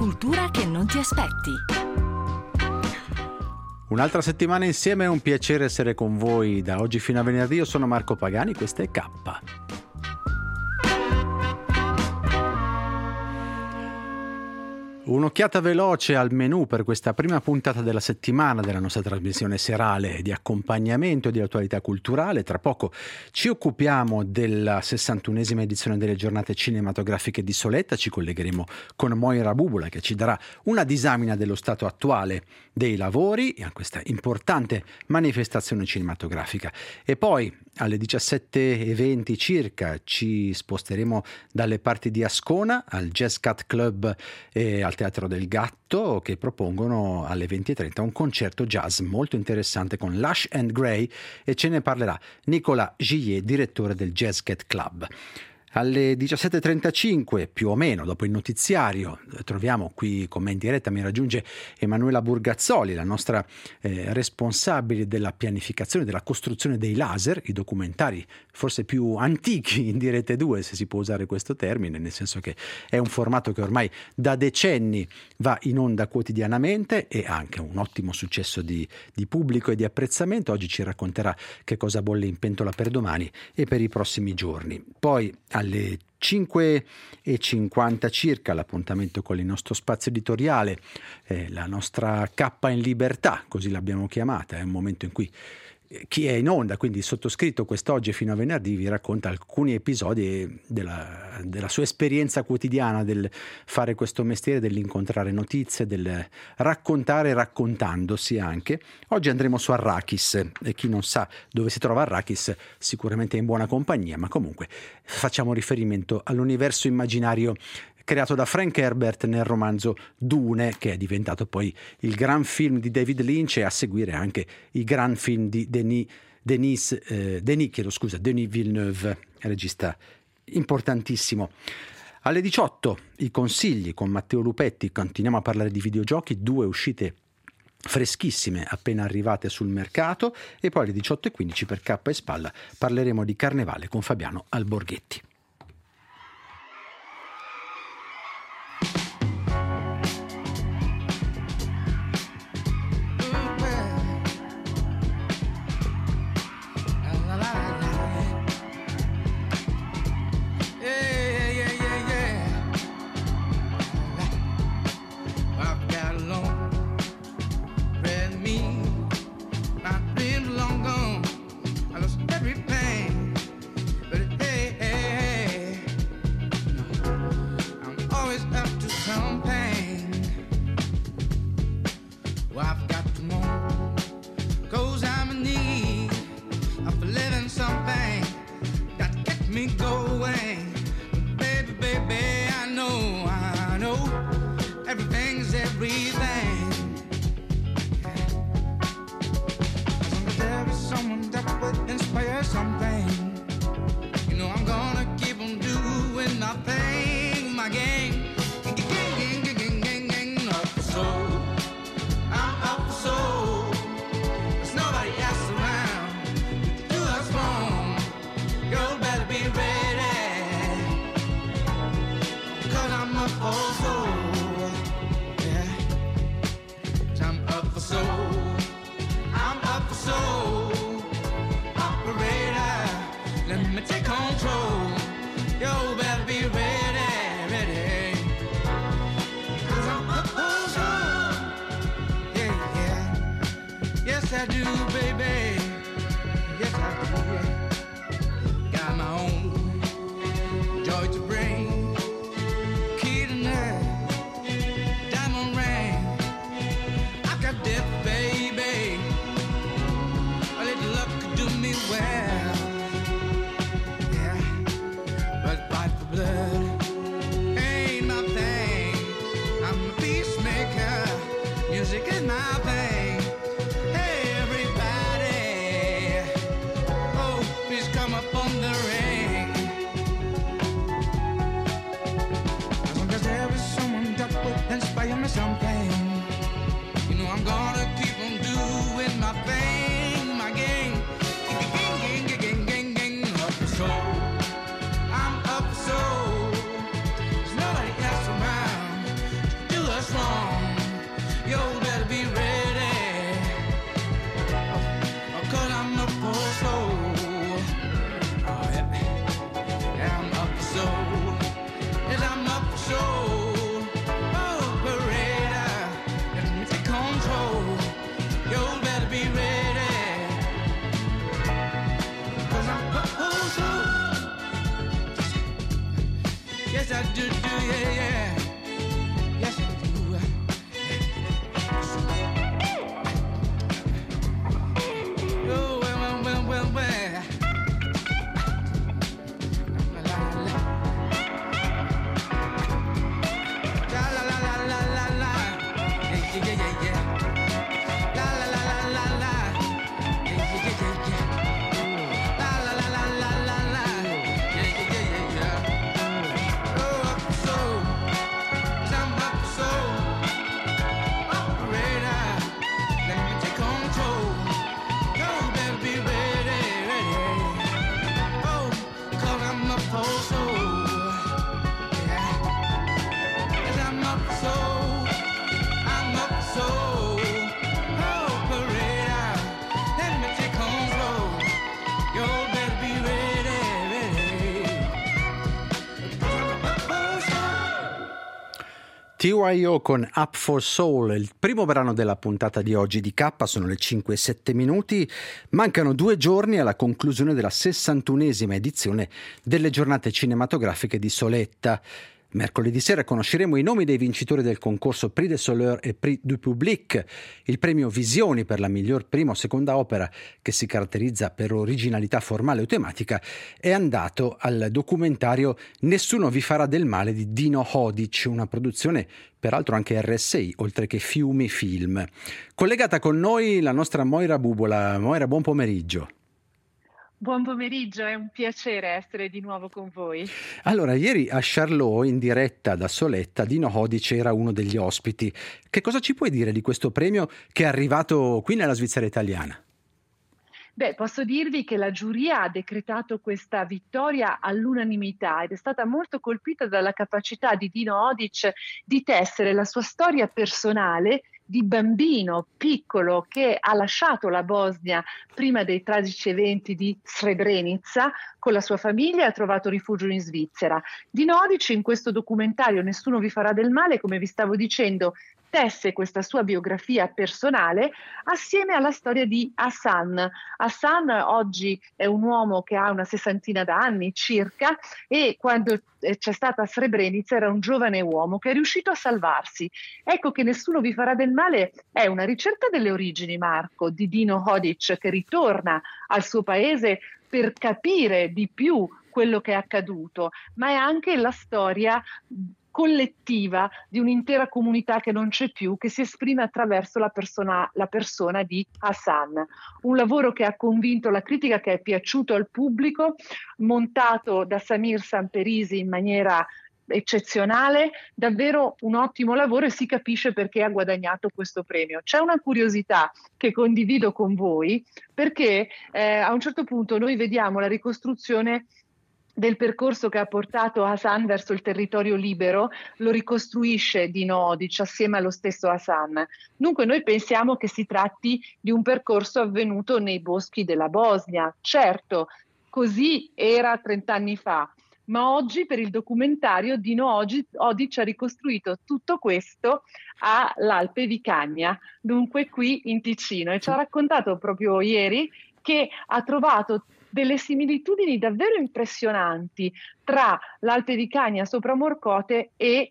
cultura che non ti aspetti. Un'altra settimana insieme, è un piacere essere con voi da oggi fino a venerdì. Io sono Marco Pagani, questa è K. Un'occhiata veloce al menù per questa prima puntata della settimana della nostra trasmissione serale di accompagnamento e di attualità culturale. Tra poco ci occupiamo della 61esima edizione delle giornate cinematografiche di Soletta. Ci collegheremo con Moira Bubola, che ci darà una disamina dello stato attuale dei lavori a questa importante manifestazione cinematografica. E poi alle 17:20 circa ci sposteremo dalle parti di Ascona al Jazz Cat Club e al Teatro del Gatto, che propongono alle 20:30 un concerto jazz molto interessante con Lush and Gray, e ce ne parlerà Nicolas Gillier, direttore del Jazz Cat Club. Alle 17:35, più o meno, dopo il notiziario, troviamo qui con me in diretta, mi raggiunge Emanuela Burgazzoli, la nostra responsabile della pianificazione, della costruzione dei laser, i documentari forse più antichi in Dirette 2, se si può usare questo termine, nel senso che è un formato che ormai da decenni va in onda quotidianamente e ha anche un ottimo successo di pubblico e di apprezzamento. Oggi ci racconterà che cosa bolle in pentola per domani e per i prossimi giorni. Poi alle 5:50 circa l'appuntamento con il nostro spazio editoriale, la nostra K in libertà, così l'abbiamo chiamata. È un momento in cui chi è in onda, quindi il sottoscritto, quest'oggi fino a venerdì vi racconta alcuni episodi della sua esperienza quotidiana del fare questo mestiere, dell'incontrare notizie, del raccontare raccontandosi anche. Oggi andremo su Arrakis, e chi non sa dove si trova Arrakis sicuramente è in buona compagnia, ma comunque facciamo riferimento all'universo immaginario creato da Frank Herbert nel romanzo Dune, che è diventato poi il gran film di David Lynch, e a seguire anche i gran film di Denis Villeneuve, regista importantissimo. Alle 18 i consigli con Matteo Lupetti, continuiamo a parlare di videogiochi, 2 uscite freschissime appena arrivate sul mercato, e poi alle 18:15 per K e Spalla parleremo di Carnevale con Fabiano Alborghetti. Yes, I do, yeah, yeah. Yes, I do. Oh, well. TYO con Up for Soul, il primo brano della puntata di oggi di K, sono le 5:07. Mancano 2 giorni alla conclusione della 61esima edizione delle giornate cinematografiche di Soletta. Mercoledì sera conosceremo i nomi dei vincitori del concorso Prix des Soleurs e Prix du Public, il premio Visioni per la miglior prima o seconda opera che si caratterizza per originalità formale o tematica, è andato al documentario Nessuno vi farà del male di Dino Hodic, una produzione peraltro anche RSI, oltre che Fiumi Film. Collegata con noi la nostra Moira Bubola. Moira, buon pomeriggio. Buon pomeriggio, è un piacere essere di nuovo con voi. Allora, ieri a Charlot, in diretta da Soletta, Dino Hodic era uno degli ospiti. Che cosa ci puoi dire di questo premio che è arrivato qui nella Svizzera italiana? Beh, posso dirvi che la giuria ha decretato questa vittoria all'unanimità ed è stata molto colpita dalla capacità di Dino Hodic di tessere la sua storia personale di bambino piccolo che ha lasciato la Bosnia prima dei tragici eventi di Srebrenica con la sua famiglia e ha trovato rifugio in Svizzera. Dino Hodic in questo documentario Nessuno vi farà del male, come vi stavo dicendo, tesse questa sua biografia personale assieme alla storia di Hassan. Hassan oggi è un uomo che ha una 60 d'anni circa e quando c'è stata Srebrenica era un giovane uomo che è riuscito a salvarsi. Ecco che Nessuno vi farà del male è una ricerca delle origini, Marco, di Dino Hodic che ritorna al suo paese per capire di più quello che è accaduto, ma è anche la storia collettiva di un'intera comunità che non c'è più, che si esprime attraverso la persona di Hassan. Un lavoro che ha convinto la critica, che è piaciuto al pubblico, montato da Samir Samperisi in maniera eccezionale, davvero un ottimo lavoro e si capisce perché ha guadagnato questo premio. C'è una curiosità che condivido con voi, perché a un certo punto noi vediamo la ricostruzione del percorso che ha portato Hassan verso il territorio libero, lo ricostruisce Dino Hodic assieme allo stesso Hassan. Dunque noi pensiamo che si tratti di un percorso avvenuto nei boschi della Bosnia. Certo, così era 30 anni fa, ma oggi per il documentario Dino Hodic ha ricostruito tutto questo all'Alpe Vicagna, dunque qui in Ticino, e ci ha raccontato proprio ieri che ha trovato delle similitudini davvero impressionanti tra l'Alpe Vicagna sopra Morcote e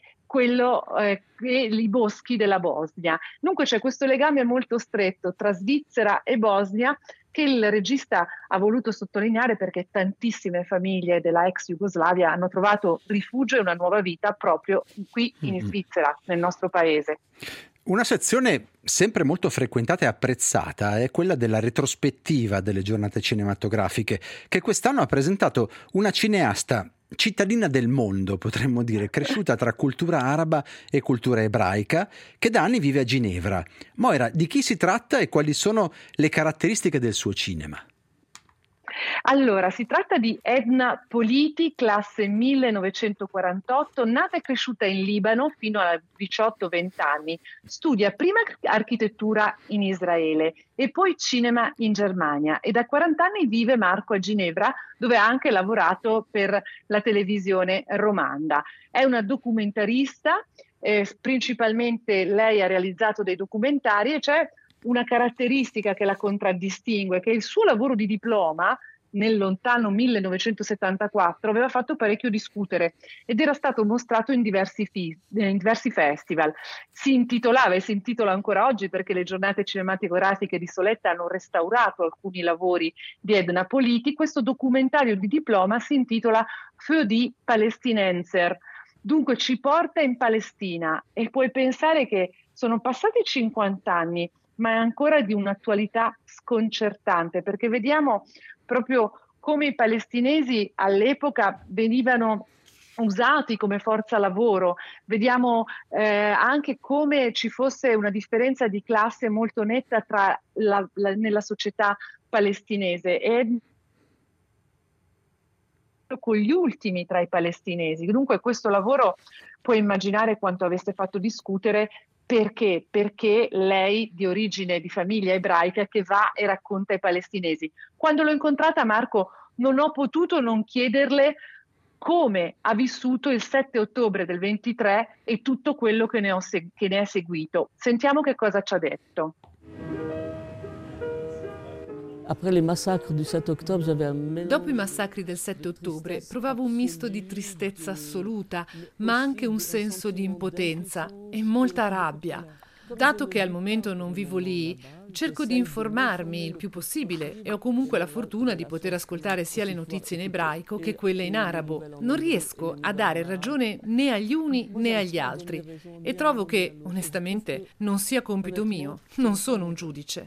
i boschi della Bosnia. Dunque c'è questo legame molto stretto tra Svizzera e Bosnia che il regista ha voluto sottolineare perché tantissime famiglie della ex Jugoslavia hanno trovato rifugio e una nuova vita proprio qui in Svizzera, nel nostro paese. Una sezione sempre molto frequentata e apprezzata è quella della retrospettiva delle giornate cinematografiche, che quest'anno ha presentato una cineasta cittadina del mondo, potremmo dire, cresciuta tra cultura araba e cultura ebraica, che da anni vive a Ginevra. Moira, di chi si tratta e quali sono le caratteristiche del suo cinema? Allora, si tratta di Edna Politi, classe 1948, nata e cresciuta in Libano fino a 18-20 anni. Studia prima architettura in Israele e poi cinema in Germania e da 40 anni vive Marco a Ginevra, dove ha anche lavorato per la televisione romanda. È una documentarista, principalmente lei ha realizzato dei documentari e c'è una caratteristica che la contraddistingue, che il suo lavoro di diploma nel lontano 1974, aveva fatto parecchio discutere ed era stato mostrato in diversi festival. Si intitolava e si intitola ancora oggi, perché le giornate cinematografiche di Soletta hanno restaurato alcuni lavori di Edna Politi. Questo documentario di diploma si intitola Für die Palästinenser. Dunque ci porta in Palestina e puoi pensare che sono passati 50 anni, ma è ancora di un'attualità sconcertante, perché vediamo proprio come i palestinesi all'epoca venivano usati come forza lavoro, vediamo anche come ci fosse una differenza di classe molto netta nella società palestinese e con gli ultimi tra i palestinesi. Dunque questo lavoro puoi immaginare quanto avesse fatto discutere. Perché? Perché lei di origine di famiglia ebraica che va e racconta ai palestinesi. Quando l'ho incontrata, Marco, non ho potuto non chiederle come ha vissuto il 7 ottobre del 23 e tutto quello che ne è seguito. Sentiamo che cosa ci ha detto. Dopo i massacri del 7 ottobre provavo un misto di tristezza assoluta, ma anche un senso di impotenza e molta rabbia. Dato che al momento non vivo lì, cerco di informarmi il più possibile e ho comunque la fortuna di poter ascoltare sia le notizie in ebraico che quelle in arabo. Non riesco a dare ragione né agli uni né agli altri e trovo che, onestamente, non sia compito mio. Non sono un giudice.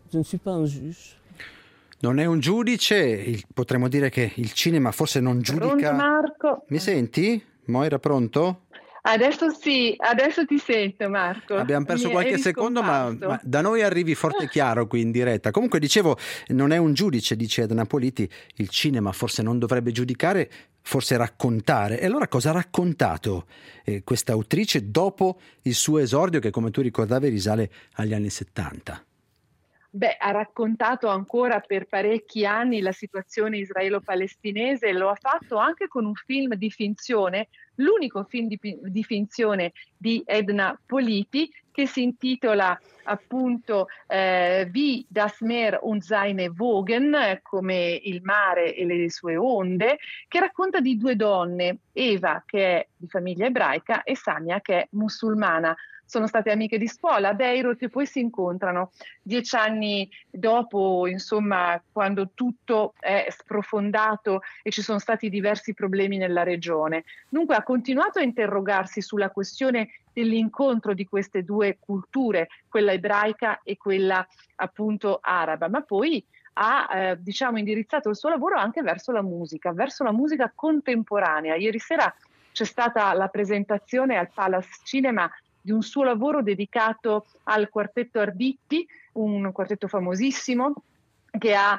Non è un giudice, potremmo dire che il cinema forse non giudica... Pronto, Marco? Mi senti? Moira, pronto? Adesso sì, adesso ti sento, Marco. Abbiamo perso qualche secondo, ma da noi arrivi forte e chiaro qui in diretta. Comunque dicevo, non è un giudice, dice Edna Politi, il cinema forse non dovrebbe giudicare, forse raccontare. E allora cosa ha raccontato questa autrice dopo il suo esordio che, come tu ricordavi, risale agli anni 70? Beh, ha raccontato ancora per parecchi anni la situazione israelo-palestinese, lo ha fatto anche con un film di finzione, l'unico film di finzione di Edna Politi, che si intitola appunto Wie das Meer und seine Wogen, come il mare e le sue onde, che racconta di due donne, Eva che è di famiglia ebraica e Sania che è musulmana. Sono state amiche di scuola a Beirut e poi si incontrano 10 anni dopo, insomma, quando tutto è sprofondato e ci sono stati diversi problemi nella regione. Dunque ha continuato a interrogarsi sulla questione dell'incontro di queste due culture, quella ebraica e quella appunto araba, ma poi ha indirizzato il suo lavoro anche verso la musica contemporanea. Ieri sera c'è stata la presentazione al Palace Cinema di un suo lavoro dedicato al quartetto Arditi, un quartetto famosissimo che ha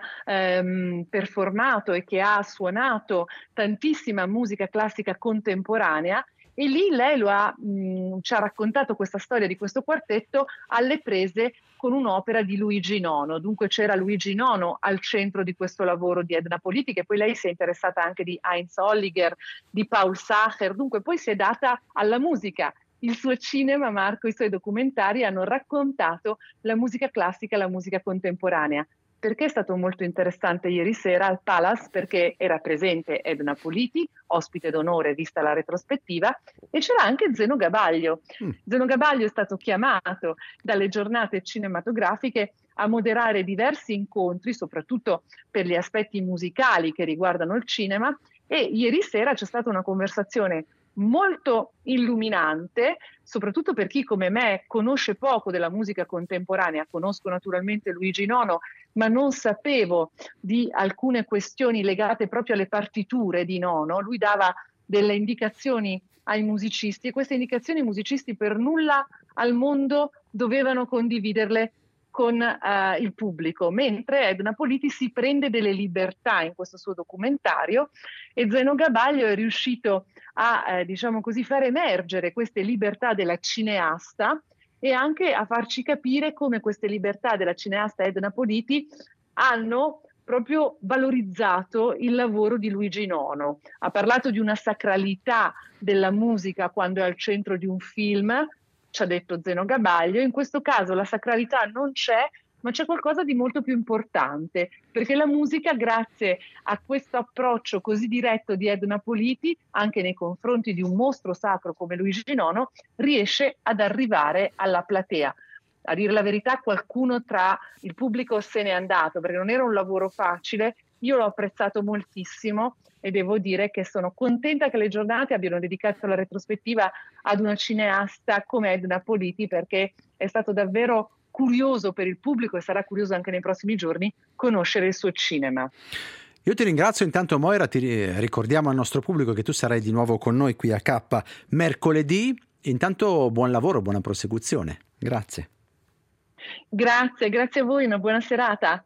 performato e che ha suonato tantissima musica classica contemporanea. E lì lei ci ha raccontato questa storia di questo quartetto alle prese con un'opera di Luigi Nono. Dunque c'era Luigi Nono al centro di questo lavoro di Edna Politi, che poi lei si è interessata anche di Heinz Holliger, di Paul Sacher, dunque poi si è data alla musica. Il suo cinema, Marco, i suoi documentari hanno raccontato la musica classica e la musica contemporanea. Perché è stato molto interessante ieri sera al Palace? Perché era presente Edna Politi, ospite d'onore vista la retrospettiva, e c'era anche Zeno Gabaglio. Zeno Gabaglio è stato chiamato dalle giornate cinematografiche a moderare diversi incontri, soprattutto per gli aspetti musicali che riguardano il cinema, e ieri sera c'è stata una conversazione molto illuminante, soprattutto per chi come me conosce poco della musica contemporanea. Conosco naturalmente Luigi Nono, ma non sapevo di alcune questioni legate proprio alle partiture di Nono. Lui dava delle indicazioni ai musicisti e queste indicazioni i musicisti per nulla al mondo dovevano condividerle con il pubblico, mentre Edna Politi si prende delle libertà in questo suo documentario e Zeno Gabaglio è riuscito a far emergere queste libertà della cineasta e anche a farci capire come queste libertà della cineasta Edna Politi hanno proprio valorizzato il lavoro di Luigi Nono. Ha parlato di una sacralità della musica quando è al centro di un film, ci ha detto Zeno Gabaglio. In questo caso la sacralità non c'è, ma c'è qualcosa di molto più importante, perché la musica, grazie a questo approccio così diretto di Edna Politi, anche nei confronti di un mostro sacro come Luigi Nono, riesce ad arrivare alla platea. A dire la verità, qualcuno tra il pubblico se n'è andato, perché non era un lavoro facile. Io l'ho apprezzato moltissimo e devo dire che sono contenta che le giornate abbiano dedicato la retrospettiva ad una cineasta come Edna Politi, perché è stato davvero curioso per il pubblico, e sarà curioso anche nei prossimi giorni, conoscere il suo cinema. Io ti ringrazio. Intanto, Moira, ti ricordiamo al nostro pubblico che tu sarai di nuovo con noi qui a K mercoledì. Intanto buon lavoro, buona prosecuzione. Grazie. Grazie a voi, una buona serata.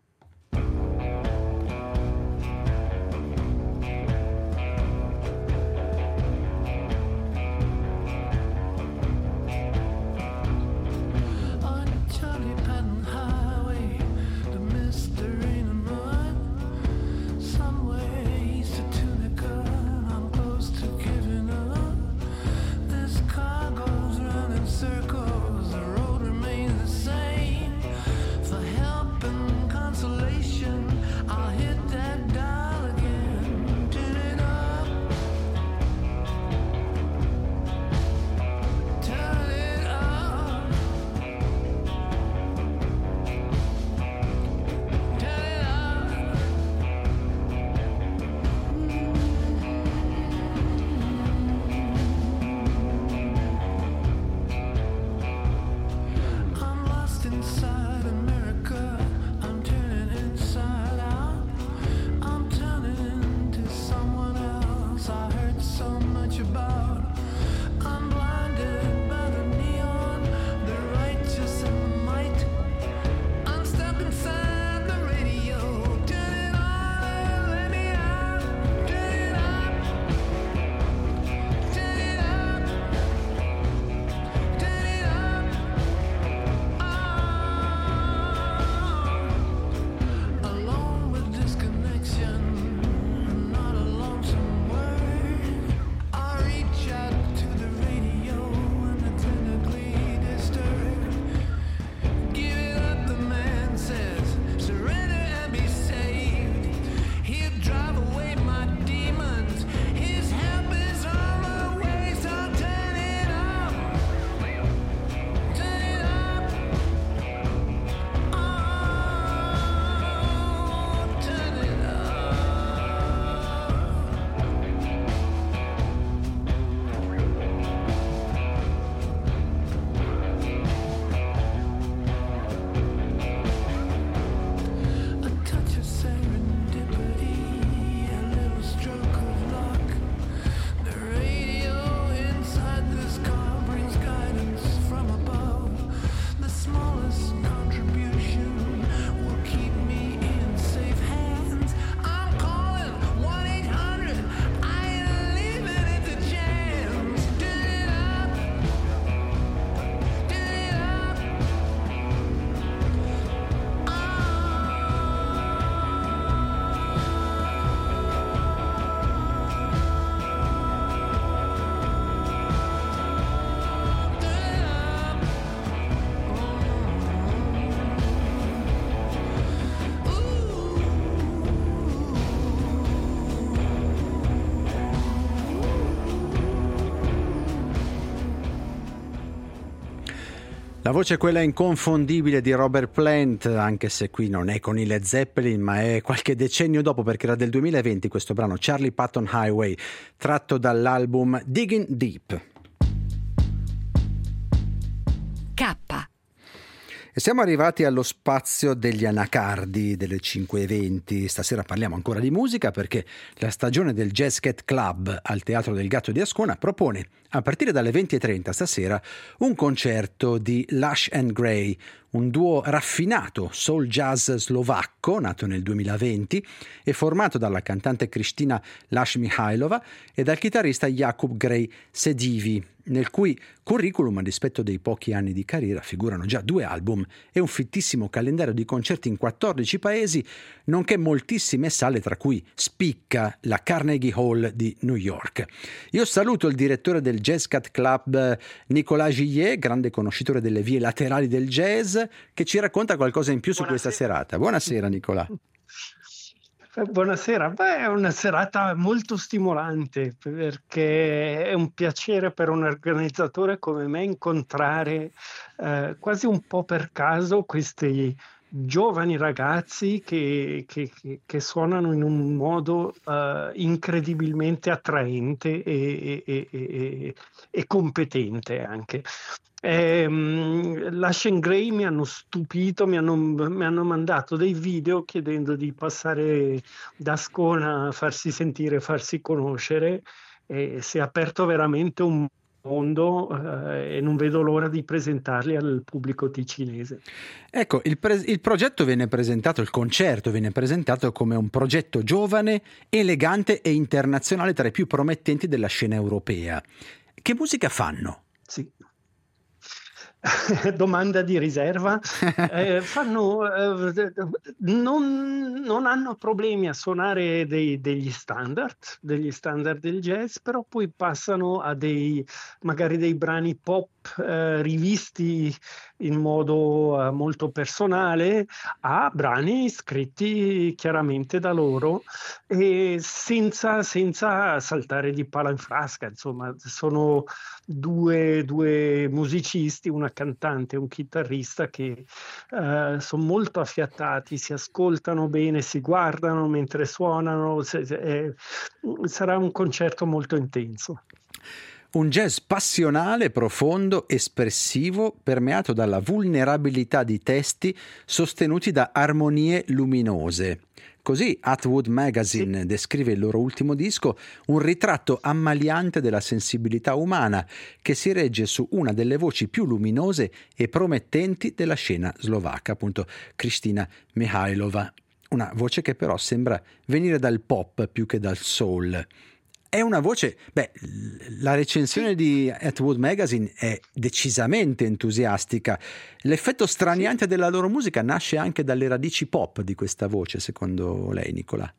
La voce è quella inconfondibile di Robert Plant, anche se qui non è con i Led Zeppelin, ma è qualche decennio dopo, perché era del 2020 questo brano, Charlie Patton Highway, tratto dall'album Digging Deep. K. E siamo arrivati allo spazio degli anacardi delle 5:20. Stasera parliamo ancora di musica perché la stagione del Jazz Cat Club al Teatro del Gatto di Ascona propone a partire dalle 20:30 stasera un concerto di Lush and Gray, un duo raffinato soul jazz slovacco nato nel 2020 e formato dalla cantante Kristina Lash-Mihailova e dal chitarrista Jakub Gray Sedivi, nel cui curriculum, a dispetto dei pochi anni di carriera, figurano già 2 album e un fittissimo calendario di concerti in 14 paesi, nonché moltissime sale, tra cui spicca la Carnegie Hall di New York. Io saluto il direttore del Jazz Cat Club, Nicolas Gillet, grande conoscitore delle vie laterali del jazz, che ci racconta qualcosa in più su Buonasera. questa serata. Buonasera Nicolà. Buonasera, è una serata molto stimolante perché è un piacere per un organizzatore come me incontrare quasi un po' per caso questi giovani ragazzi che suonano in un modo incredibilmente attraente e competente anche. Lush & Gray mi hanno stupito, mi hanno mandato dei video chiedendo di passare da Ascona a farsi sentire, farsi conoscere, e si è aperto veramente un mondo e non vedo l'ora di presentarli al pubblico ticinese. Ecco, il progetto viene presentato, il concerto viene presentato come un progetto giovane, elegante e internazionale tra i più promettenti della scena europea. Che musica fanno? Sì. Domanda di riserva. Non hanno problemi a suonare degli standard del jazz, però poi passano a magari dei brani pop rivisti in modo molto personale, a brani scritti chiaramente da loro e senza saltare di palo in frasca. Insomma, sono due musicisti, una cantante e un chitarrista che sono molto affiatati, si ascoltano bene, si guardano mentre suonano. Sarà un concerto molto intenso. Un jazz passionale, profondo, espressivo, permeato dalla vulnerabilità di testi sostenuti da armonie luminose. Così Atwood Magazine descrive il loro ultimo disco, un ritratto ammaliante della sensibilità umana che si regge su una delle voci più luminose e promettenti della scena slovacca, appunto Kristina Mihajlova. Una voce che però sembra venire dal pop più che dal soul. È una voce, la recensione di Atwood Magazine è decisamente entusiastica. L'effetto straniante della loro musica nasce anche dalle radici pop di questa voce, secondo lei, Nicolà?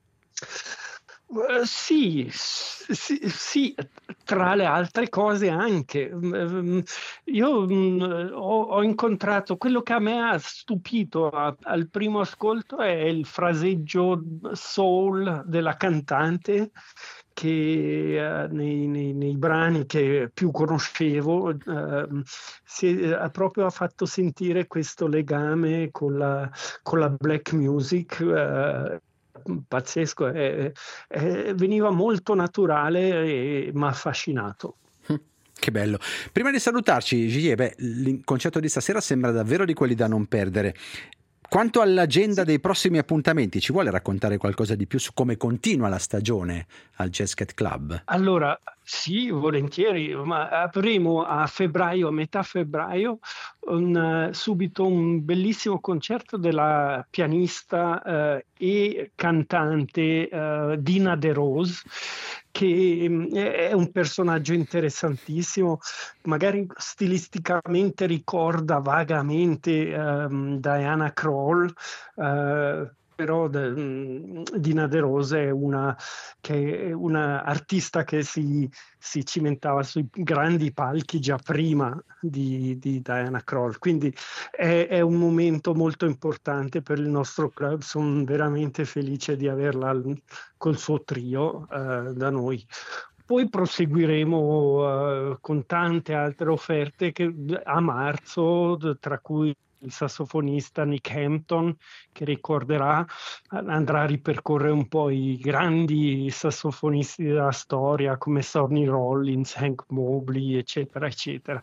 Sì, tra le altre cose anche. Io ho incontrato, quello che a me ha stupito al primo ascolto è il fraseggio soul della cantante, che nei brani che più conoscevo ha proprio fatto sentire questo legame con la black music pazzesco, veniva molto naturale e mi ha affascinato. Che bello. Prima di salutarci, Gillier, il concerto di stasera sembra davvero di quelli da non perdere. Quanto all'agenda dei prossimi appuntamenti, ci vuole raccontare qualcosa di più su come continua la stagione al Jazz Cat Club? Allora, sì, volentieri, ma avremo a metà febbraio, subito un bellissimo concerto della pianista e cantante Dina De Rose, che è un personaggio interessantissimo, magari stilisticamente ricorda vagamente Diana Krall, però Dina De Rose è una artista che si cimentava sui grandi palchi già prima di Diana Krall, quindi è un momento molto importante per il nostro club. Sono veramente felice di averla col suo trio da noi. Poi proseguiremo con tante altre offerte a marzo, tra cui il sassofonista Nick Hampton, che ricorderà, andrà a ripercorrere un po' i grandi sassofonisti della storia come Sonny Rollins, Hank Mobley, eccetera, eccetera.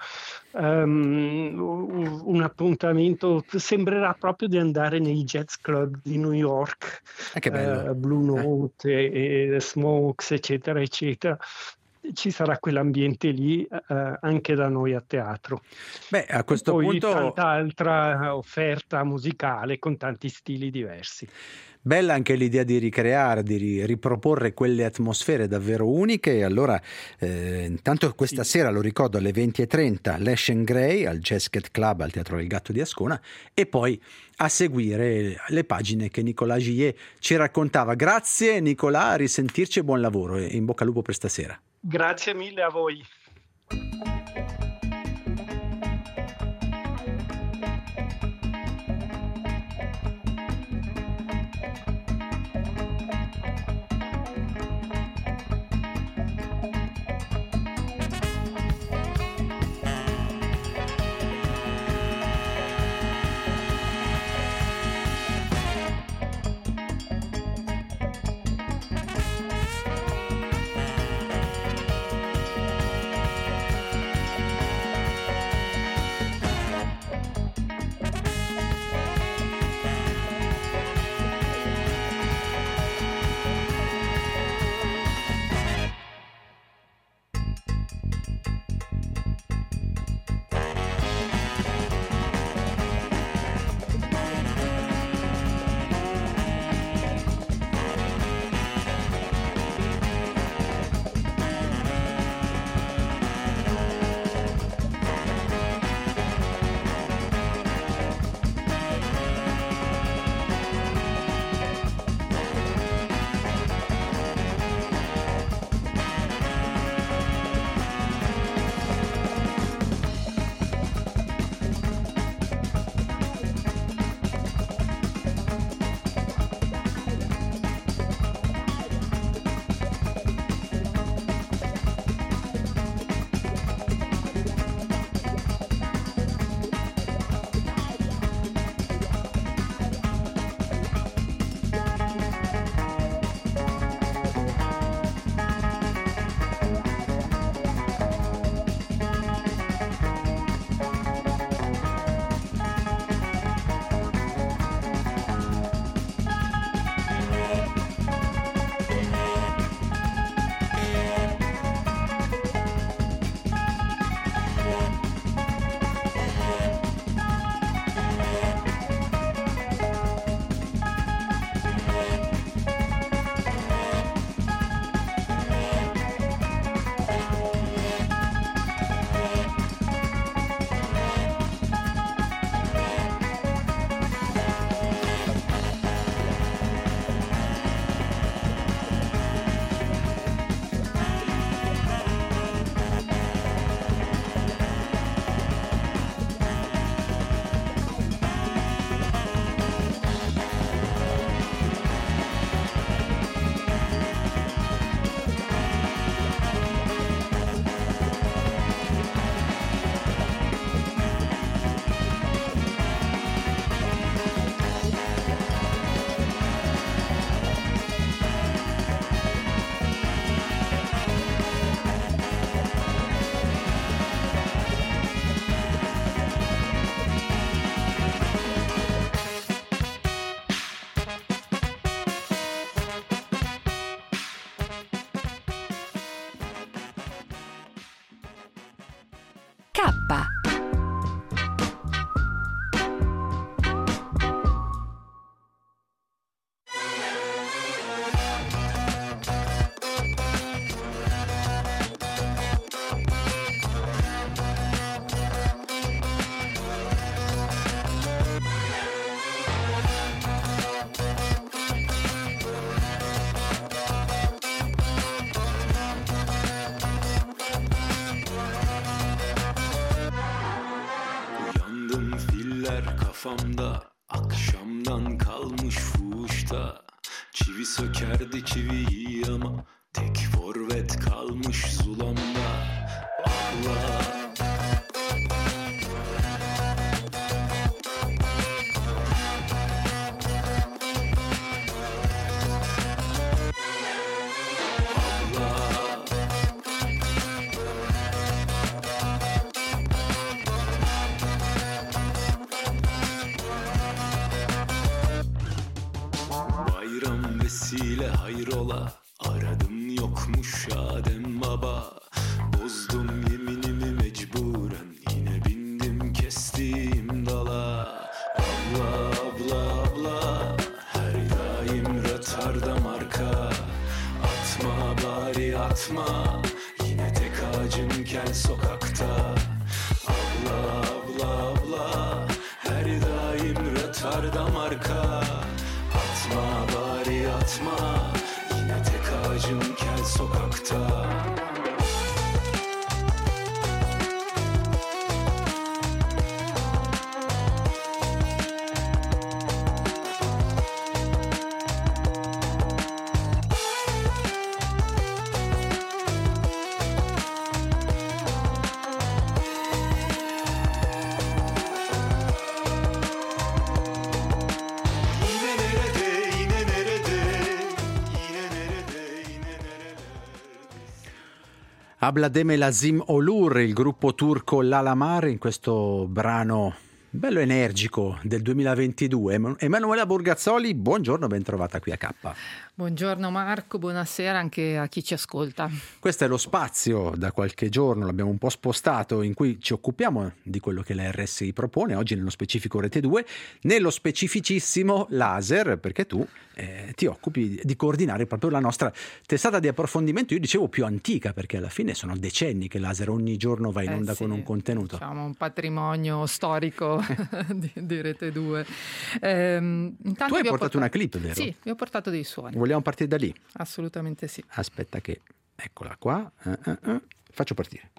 Un appuntamento, sembrerà proprio di andare nei jazz club di New York, che bello. Blue Note e Smokes, eccetera, eccetera. Ci sarà quell'ambiente lì anche da noi a teatro. A questo punto tanta altra offerta musicale con tanti stili diversi. Bella anche l'idea di ricreare, di riproporre quelle atmosfere davvero uniche. Allora, intanto questa sera, lo ricordo, alle 20:30 Lush & Gray al Jazz Cat Club al Teatro del Gatto di Ascona, e poi a seguire le pagine che Nicolà Gillier ci raccontava. Grazie Nicolà, a risentirci e buon lavoro e in bocca al lupo per stasera. Grazie mille a voi. Kafamda akşamdan kalmış fuhuşta. Çivi sökerdi çiviyi ama tek forvet kalmış zulamda. Abla vesile hayrola, aradım yokmuş Adem Baba. Bozdum yeminimi mecburen, yine bindim kestiğim dala. Abla abla abla, her daim rötarda marka. Atma bari atma, yine tek ağacım kel sokakta. Abla abla abla, her daim rötarda marka. Atma bari atma, yine tek ağacım kel sokakta. Ablademe Lazim Olur, il gruppo turco Lalamar, in questo brano bello energico del 2022. Emanuela Borgazzoli, buongiorno, ben trovata qui a K. Buongiorno Marco, buonasera anche a chi ci ascolta. Questo è lo spazio, da qualche giorno l'abbiamo un po' spostato, in cui ci occupiamo di quello che la RSI propone, oggi nello specifico Rete 2, nello specificissimo laser, perché tu ti occupi di coordinare proprio la nostra testata di approfondimento, io dicevo più antica, perché alla fine sono decenni che laser ogni giorno va in onda con un contenuto. Diciamo un patrimonio storico di Rete 2. Tu hai portato una clip, vero? Sì, vi ho portato dei suoni. Vogliamo partire da lì? Assolutamente sì. Aspetta che... Eccola qua. Faccio partire.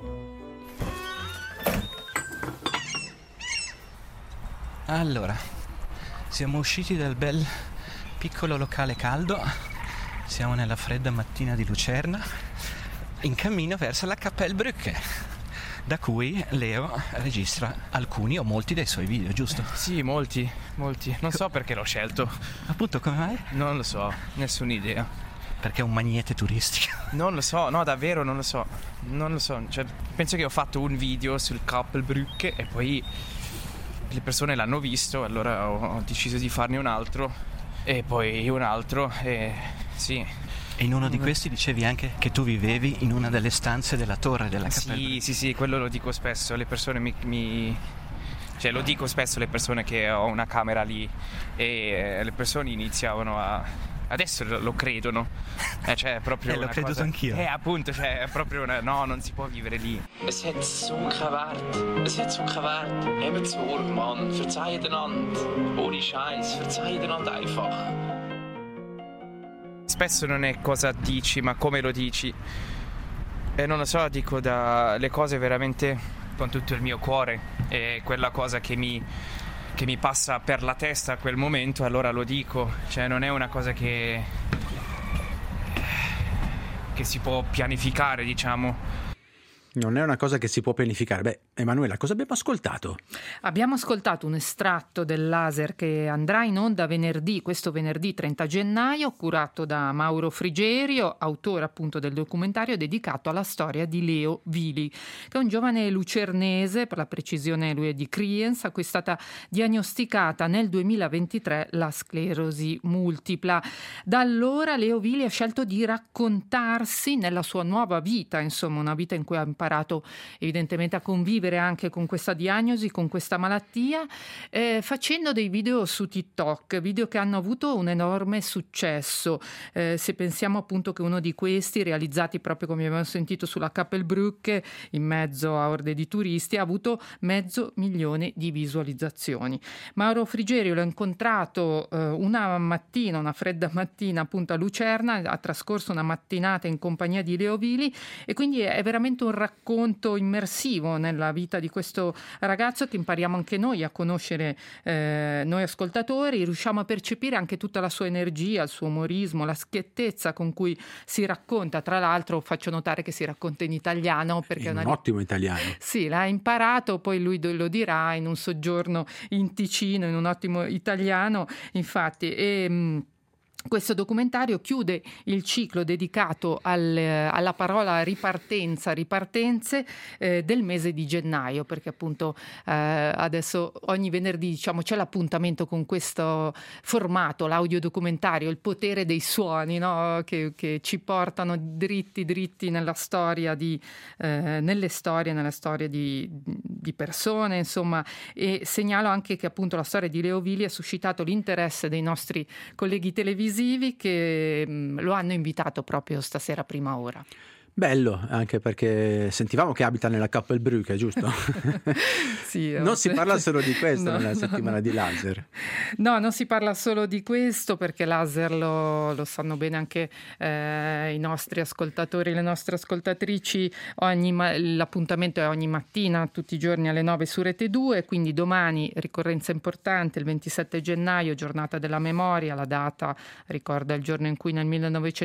Allora, siamo usciti dal bel piccolo locale caldo, siamo nella fredda mattina di Lucerna, in cammino verso la Kapellbrücke, da cui Leo registra alcuni o molti dei suoi video, giusto? Sì, molti. Non so perché l'ho scelto. Appunto, come mai? Non lo so, nessuna idea. Perché è un magnete turistico. Non lo so, no, davvero non lo so. Cioè, penso che ho fatto un video sul Kapellbrücke e poi le persone l'hanno visto, allora ho deciso di farne un altro e poi un altro e sì. E in uno di questi dicevi anche che tu vivevi in una delle stanze della torre della Kapellbrücke. Sì, quello lo dico spesso, le persone cioè lo dico spesso alle persone che ho una camera lì e le persone iniziavano adesso lo credono, cioè è proprio l'ho creduto cosa... anch'io. Appunto, cioè è proprio no, non si può vivere lì. Es hat so keinen Wert. Es hat so keinen Wert. Eben zu Mann, verzeiht einander. Ohne Scheiß, verzeiht einander einfach. Spesso non è cosa dici, ma come lo dici. E non lo so, dico le cose veramente con tutto il mio cuore. E quella cosa che mi passa per la testa a quel momento, allora lo dico. Cioè non è una cosa che si può pianificare, diciamo. Non è una cosa che si può pianificare. Beh, Emanuela, cosa abbiamo ascoltato? Abbiamo ascoltato un estratto del laser che andrà in onda questo venerdì 30 gennaio, curato da Mauro Frigerio, autore appunto del documentario dedicato alla storia di Leo Vili, che è un giovane lucernese, per la precisione lui è di Kriens, a cui è stata diagnosticata nel 2023 la sclerosi multipla. Da allora Leo Vili ha scelto di raccontarsi nella sua nuova vita, insomma una vita in cui ha imparato imparato evidentemente a convivere anche con questa diagnosi, con questa malattia, facendo dei video su TikTok, video che hanno avuto un enorme successo. Se pensiamo appunto che uno di questi, realizzati proprio come abbiamo sentito sulla Kappelbrücke, in mezzo a orde di turisti, ha avuto 500.000 di visualizzazioni. Mauro Frigerio l'ho incontrato una fredda mattina appunto a Lucerna, ha trascorso una mattinata in compagnia di Leo Vili e quindi è veramente un racconto immersivo nella vita di questo ragazzo che impariamo anche noi a conoscere, noi ascoltatori, riusciamo a percepire anche tutta la sua energia, il suo umorismo, la schiettezza con cui si racconta. Tra l'altro faccio notare che si racconta in italiano perché è un ottimo italiano. Sì, l'ha imparato, poi lui lo dirà in un soggiorno in Ticino, in un ottimo italiano, infatti. Questo documentario chiude il ciclo dedicato alla parola ripartenze del mese di gennaio, perché appunto adesso ogni venerdì c'è l'appuntamento con questo formato, l'audiodocumentario, il potere dei suoni, no? che ci portano dritti nella storia nelle storie di persone, insomma. E segnalo anche che appunto la storia di Leo Vili ha suscitato l'interesse dei nostri colleghi televisivi che lo hanno invitato proprio stasera a prima ora. Bello, anche perché sentivamo che abita nella Kappelbrücke, giusto? Sì, non si parla solo di questo nella settimana no. di laser. No, non si parla solo di questo, perché laser lo sanno bene anche i nostri ascoltatori, le nostre ascoltatrici. L'appuntamento è ogni mattina, tutti i giorni alle 9 su Rete 2, quindi domani ricorrenza importante, il 27 gennaio, giornata della memoria. La data ricorda il giorno in cui nel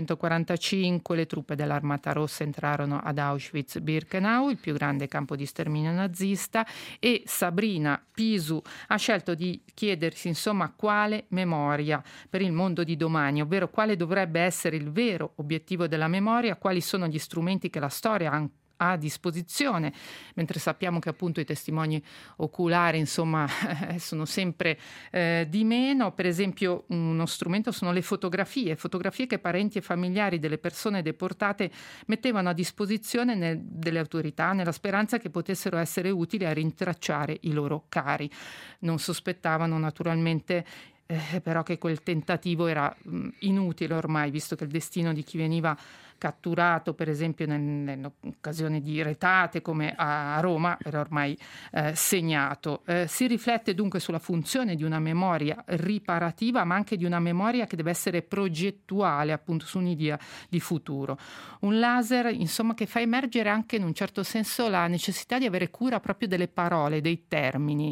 1945 le truppe dell'Armata Rossa entrarono ad Auschwitz-Birkenau, il più grande campo di sterminio nazista, e Sabrina Pisu ha scelto di chiedersi insomma quale memoria per il mondo di domani, ovvero quale dovrebbe essere il vero obiettivo della memoria, quali sono gli strumenti che la storia ha a disposizione, mentre sappiamo che appunto i testimoni oculari insomma sono sempre di meno. Per esempio uno strumento sono le fotografie che parenti e familiari delle persone deportate mettevano a disposizione delle autorità nella speranza che potessero essere utili a rintracciare i loro cari. Non sospettavano naturalmente però che quel tentativo era inutile ormai, visto che il destino di chi veniva catturato per esempio nell'occasione di retate come a Roma era ormai segnato. Si riflette dunque sulla funzione di una memoria riparativa, ma anche di una memoria che deve essere progettuale, appunto su un'idea di futuro. Un laser insomma che fa emergere anche in un certo senso la necessità di avere cura proprio delle parole, dei termini.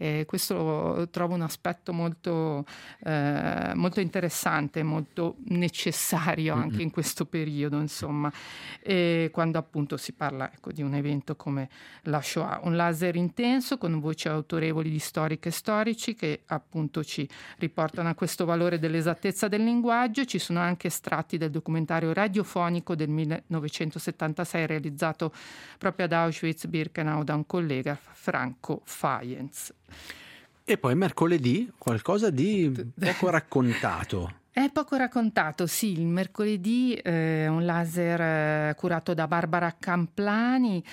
Questo trovo un aspetto molto interessante, molto necessario anche in questo periodo, insomma, quando appunto si parla di un evento come la Shoah. Un laser intenso con voci autorevoli di storiche e storici che appunto ci riportano a questo valore dell'esattezza del linguaggio. Ci sono anche estratti del documentario radiofonico del 1976 realizzato proprio ad Auschwitz-Birkenau da un collega, Franco Fayens. E poi mercoledì qualcosa di poco raccontato. È poco raccontato, sì, il mercoledì un laser curato da Barbara Camplani.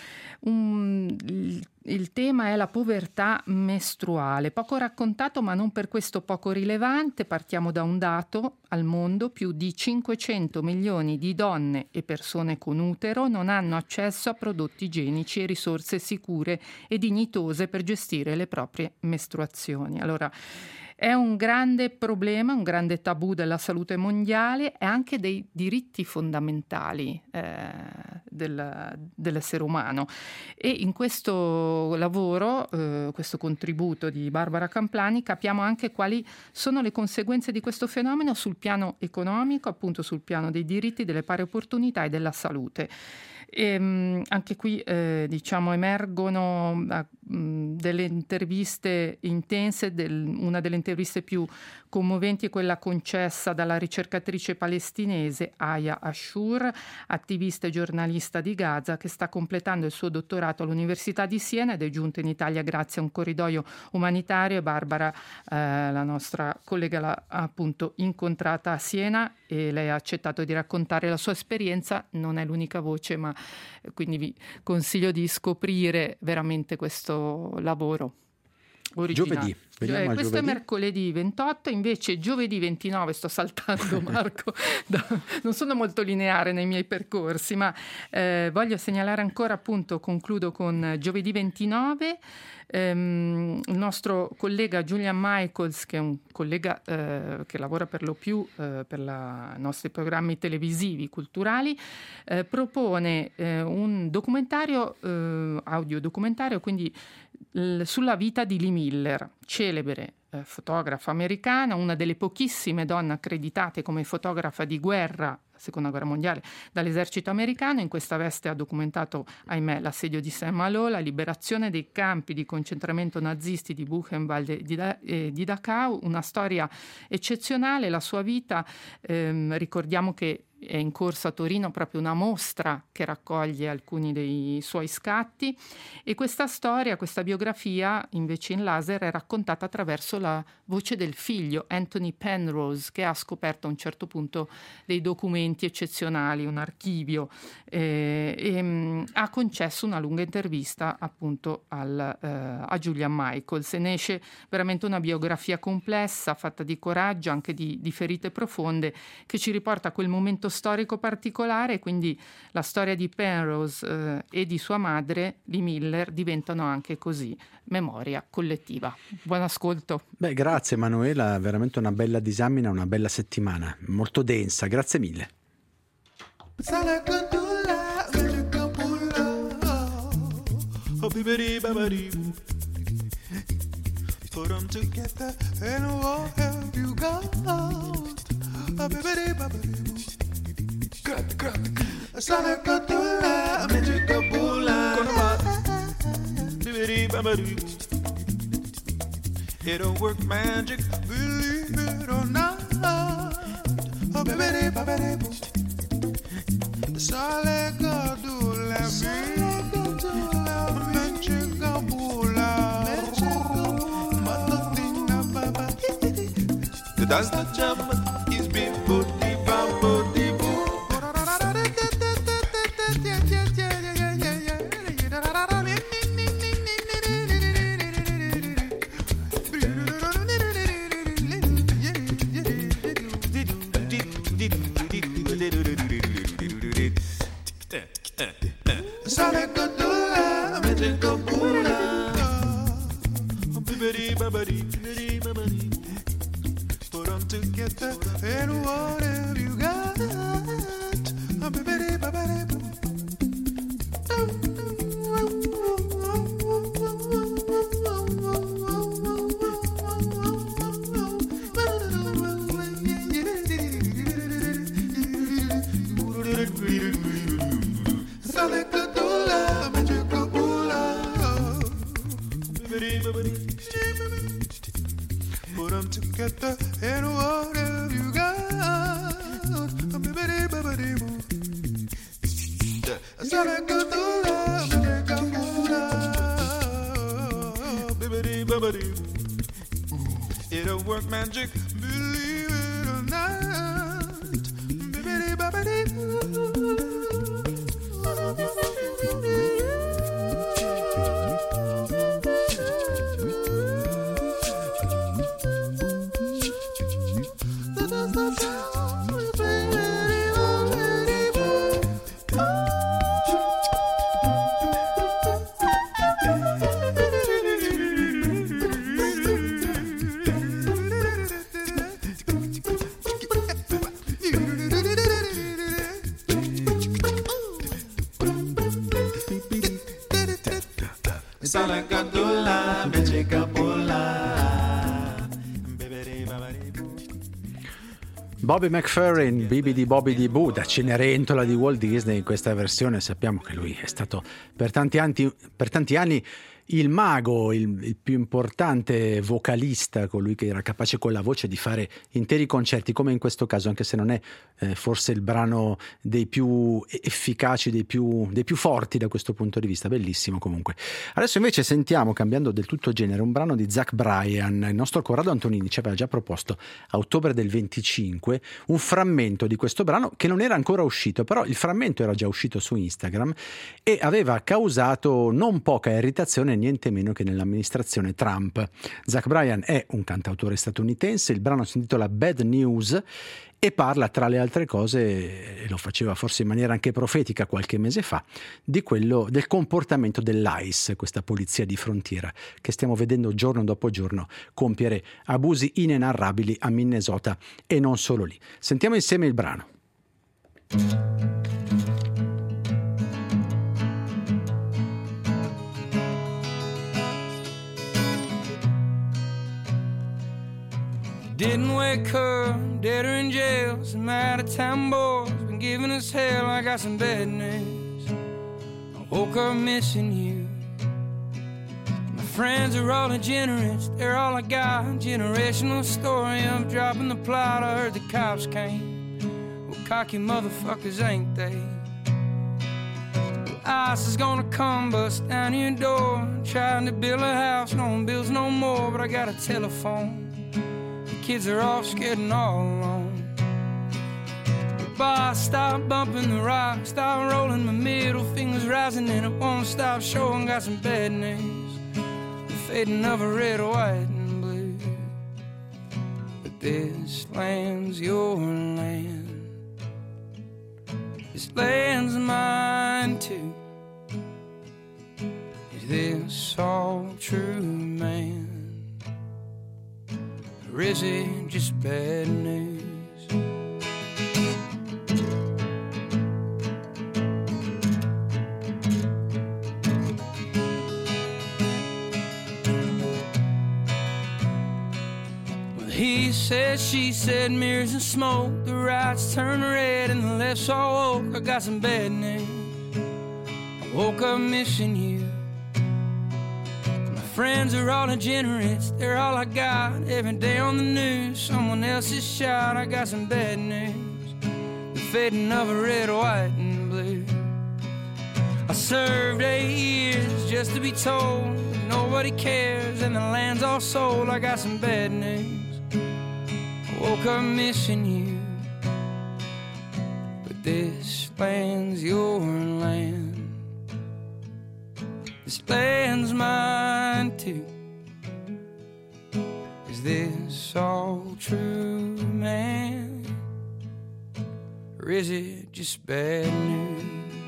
Il tema è la povertà mestruale, poco raccontato ma non per questo poco rilevante. Partiamo da un dato: al mondo più di 500 milioni di donne e persone con utero non hanno accesso a prodotti igienici e risorse sicure e dignitose per gestire le proprie mestruazioni. Allora, è un grande problema, un grande tabù della salute mondiale e anche dei diritti fondamentali dell'essere umano. E in questo lavoro, questo contributo di Barbara Camplani, capiamo anche quali sono le conseguenze di questo fenomeno sul piano economico, appunto sul piano dei diritti, delle pari opportunità e della salute. E anche qui emergono delle interviste intense. Una delle interviste più commoventi è quella concessa dalla ricercatrice palestinese Aya Ashur, attivista e giornalista di Gaza, che sta completando il suo dottorato all'Università di Siena ed è giunta in Italia grazie a un corridoio umanitario. E Barbara, la nostra collega, l'ha appunto incontrata a Siena e lei ha accettato di raccontare la sua esperienza. Non è l'unica voce, ma quindi vi consiglio di scoprire veramente questo lavoro originale. Giovedì. Questo giovedì. è mercoledì 28, invece giovedì 29, sto saltando Marco, non sono molto lineare nei miei percorsi, ma voglio segnalare ancora, appunto, concludo con giovedì 29, il nostro collega Julian Michaels, che è un collega che lavora per lo più per i nostri programmi televisivi, culturali, propone un documentario, audiodocumentario, quindi sulla vita di Lee Miller, celebre fotografa americana, una delle pochissime donne accreditate come fotografa di guerra, seconda guerra mondiale, dall'esercito americano. In questa veste ha documentato, ahimè, l'assedio di Saint-Malo, la liberazione dei campi di concentramento nazisti di Buchenwald e di Dachau, una storia eccezionale. La sua vita, ricordiamo che è in corso a Torino proprio una mostra che raccoglie alcuni dei suoi scatti, e questa storia, questa biografia invece in laser è raccontata attraverso la voce del figlio Anthony Penrose, che ha scoperto a un certo punto dei documenti eccezionali, un archivio, e ha concesso una lunga intervista appunto a Julian Michaels, e ne esce veramente una biografia complessa, fatta di coraggio, anche di ferite profonde, che ci riporta a quel momento storico particolare. Quindi la storia di Penrose e di sua madre, Lee Miller, diventano anche così memoria collettiva. Buon ascolto. Beh, grazie Manuela, veramente una bella disamina, una bella settimana, molto densa, grazie mille. It'll work magic, believe it or not. Oh, baby, baby, sale gadula, magic bula, matatina baba. That's the job, is big booty, booty, boo. Put them together and whatever you got. Put them together and whatever you got. It'll work magic, believe it or not. Bobby McFerrin, Bibidi Bobidi Boo, da Cenerentola di Walt Disney. In questa versione sappiamo che lui è stato per tanti anni il mago, il più importante vocalista, colui che era capace con la voce di fare interi concerti, come in questo caso, anche se non è forse il brano dei più efficaci, dei più forti da questo punto di vista. Bellissimo comunque. Adesso invece sentiamo, cambiando del tutto genere, un brano di Zach Bryan. Il nostro Corrado Antonini ci aveva già proposto a ottobre del 25 un frammento di questo brano che non era ancora uscito, però il frammento era già uscito su Instagram e aveva causato non poca irritazione, niente meno che nell'amministrazione Trump. Zach Bryan è un cantautore statunitense, il brano si intitola Bad News e parla, tra le altre cose, e lo faceva forse in maniera anche profetica qualche mese fa, del comportamento dell'ICE, questa polizia di frontiera che stiamo vedendo giorno dopo giorno compiere abusi inenarrabili a Minnesota e non solo lì. Sentiamo insieme il brano. Didn't wake her, dead or in jail. Some out-of-town boys been giving us hell. I got some bad news. I woke up missing you. My friends are all degenerates, they're all I got. Generational story of dropping the plot. I heard the cops came. Well, cocky motherfuckers, ain't they? ICE is gonna come bust down your door. Trying to build a house, no one builds no more. But I got a telephone. Kids are all scared and all alone. Boss, stop bumping the rock, stop rolling my middle fingers rising and it won't stop showing. Got some bad news, the fading of a red, white and blue. But this land's your land, this land's mine too. Is this all true, man? Or is it just bad news? Well, he said, she said, mirrors and smoke. The right's turn red and the left's all woke. I got some bad news. I woke up missing you. Friends are all degenerates, they're all I got. Every day on the news, someone else is shot. I got some bad news, the fading of a red, white and blue. I served 8 years just to be told that nobody cares and the land's all sold. I got some bad news, I woke up missing you. But this land's your land, this land's mine too. Is this all true, man? Or is it just bad news?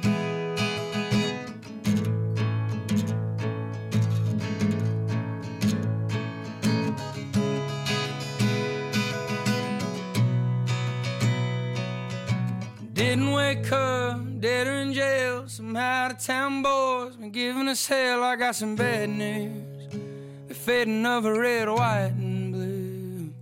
Didn't wake up, dead or in jail. Some out-of-town boys been giving us hell. I got some bad news, the fading of a red, white and blue.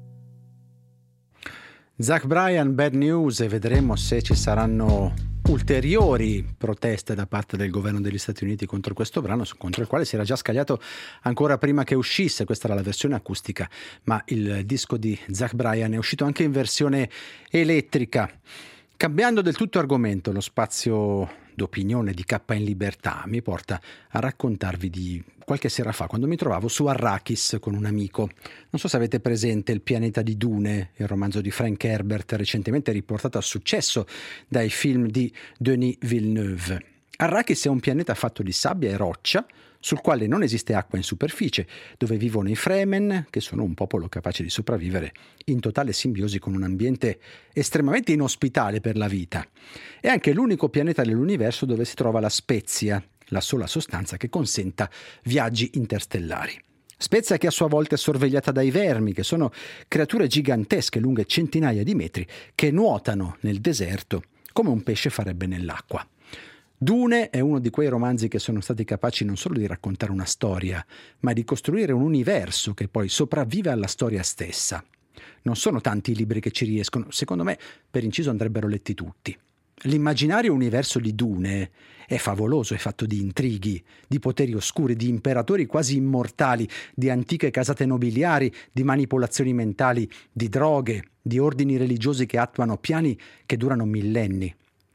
Zach Bryan, Bad News, e vedremo se ci saranno ulteriori proteste da parte del governo degli Stati Uniti contro questo brano, contro il quale si era già scagliato ancora prima che uscisse. Questa era la versione acustica, ma il disco di Zach Bryan è uscito anche in versione elettrica. Cambiando del tutto argomento, lo spazio d'opinione di K in Libertà mi porta a raccontarvi di qualche sera fa, quando mi trovavo su Arrakis con un amico. Non so se avete presente Il pianeta di Dune, il romanzo di Frank Herbert, recentemente riportato a successo dai film di Denis Villeneuve. Arrakis è un pianeta fatto di sabbia e roccia, sul quale non esiste acqua in superficie, dove vivono i Fremen, che sono un popolo capace di sopravvivere in totale simbiosi con un ambiente estremamente inospitale per la vita. È anche l'unico pianeta dell'universo dove si trova la spezia, la sola sostanza che consenta viaggi interstellari. Spezia che a sua volta è sorvegliata dai vermi, che sono creature gigantesche lunghe centinaia di metri, che nuotano nel deserto come un pesce farebbe nell'acqua. Dune è uno di quei romanzi che sono stati capaci non solo di raccontare una storia, ma di costruire un universo che poi sopravvive alla storia stessa. Non sono tanti i libri che ci riescono, secondo me per inciso andrebbero letti tutti. L'immaginario universo di Dune è favoloso, è fatto di intrighi, di poteri oscuri, di imperatori quasi immortali, di antiche casate nobiliari, di manipolazioni mentali, di droghe, di ordini religiosi che attuano piani che durano millenni.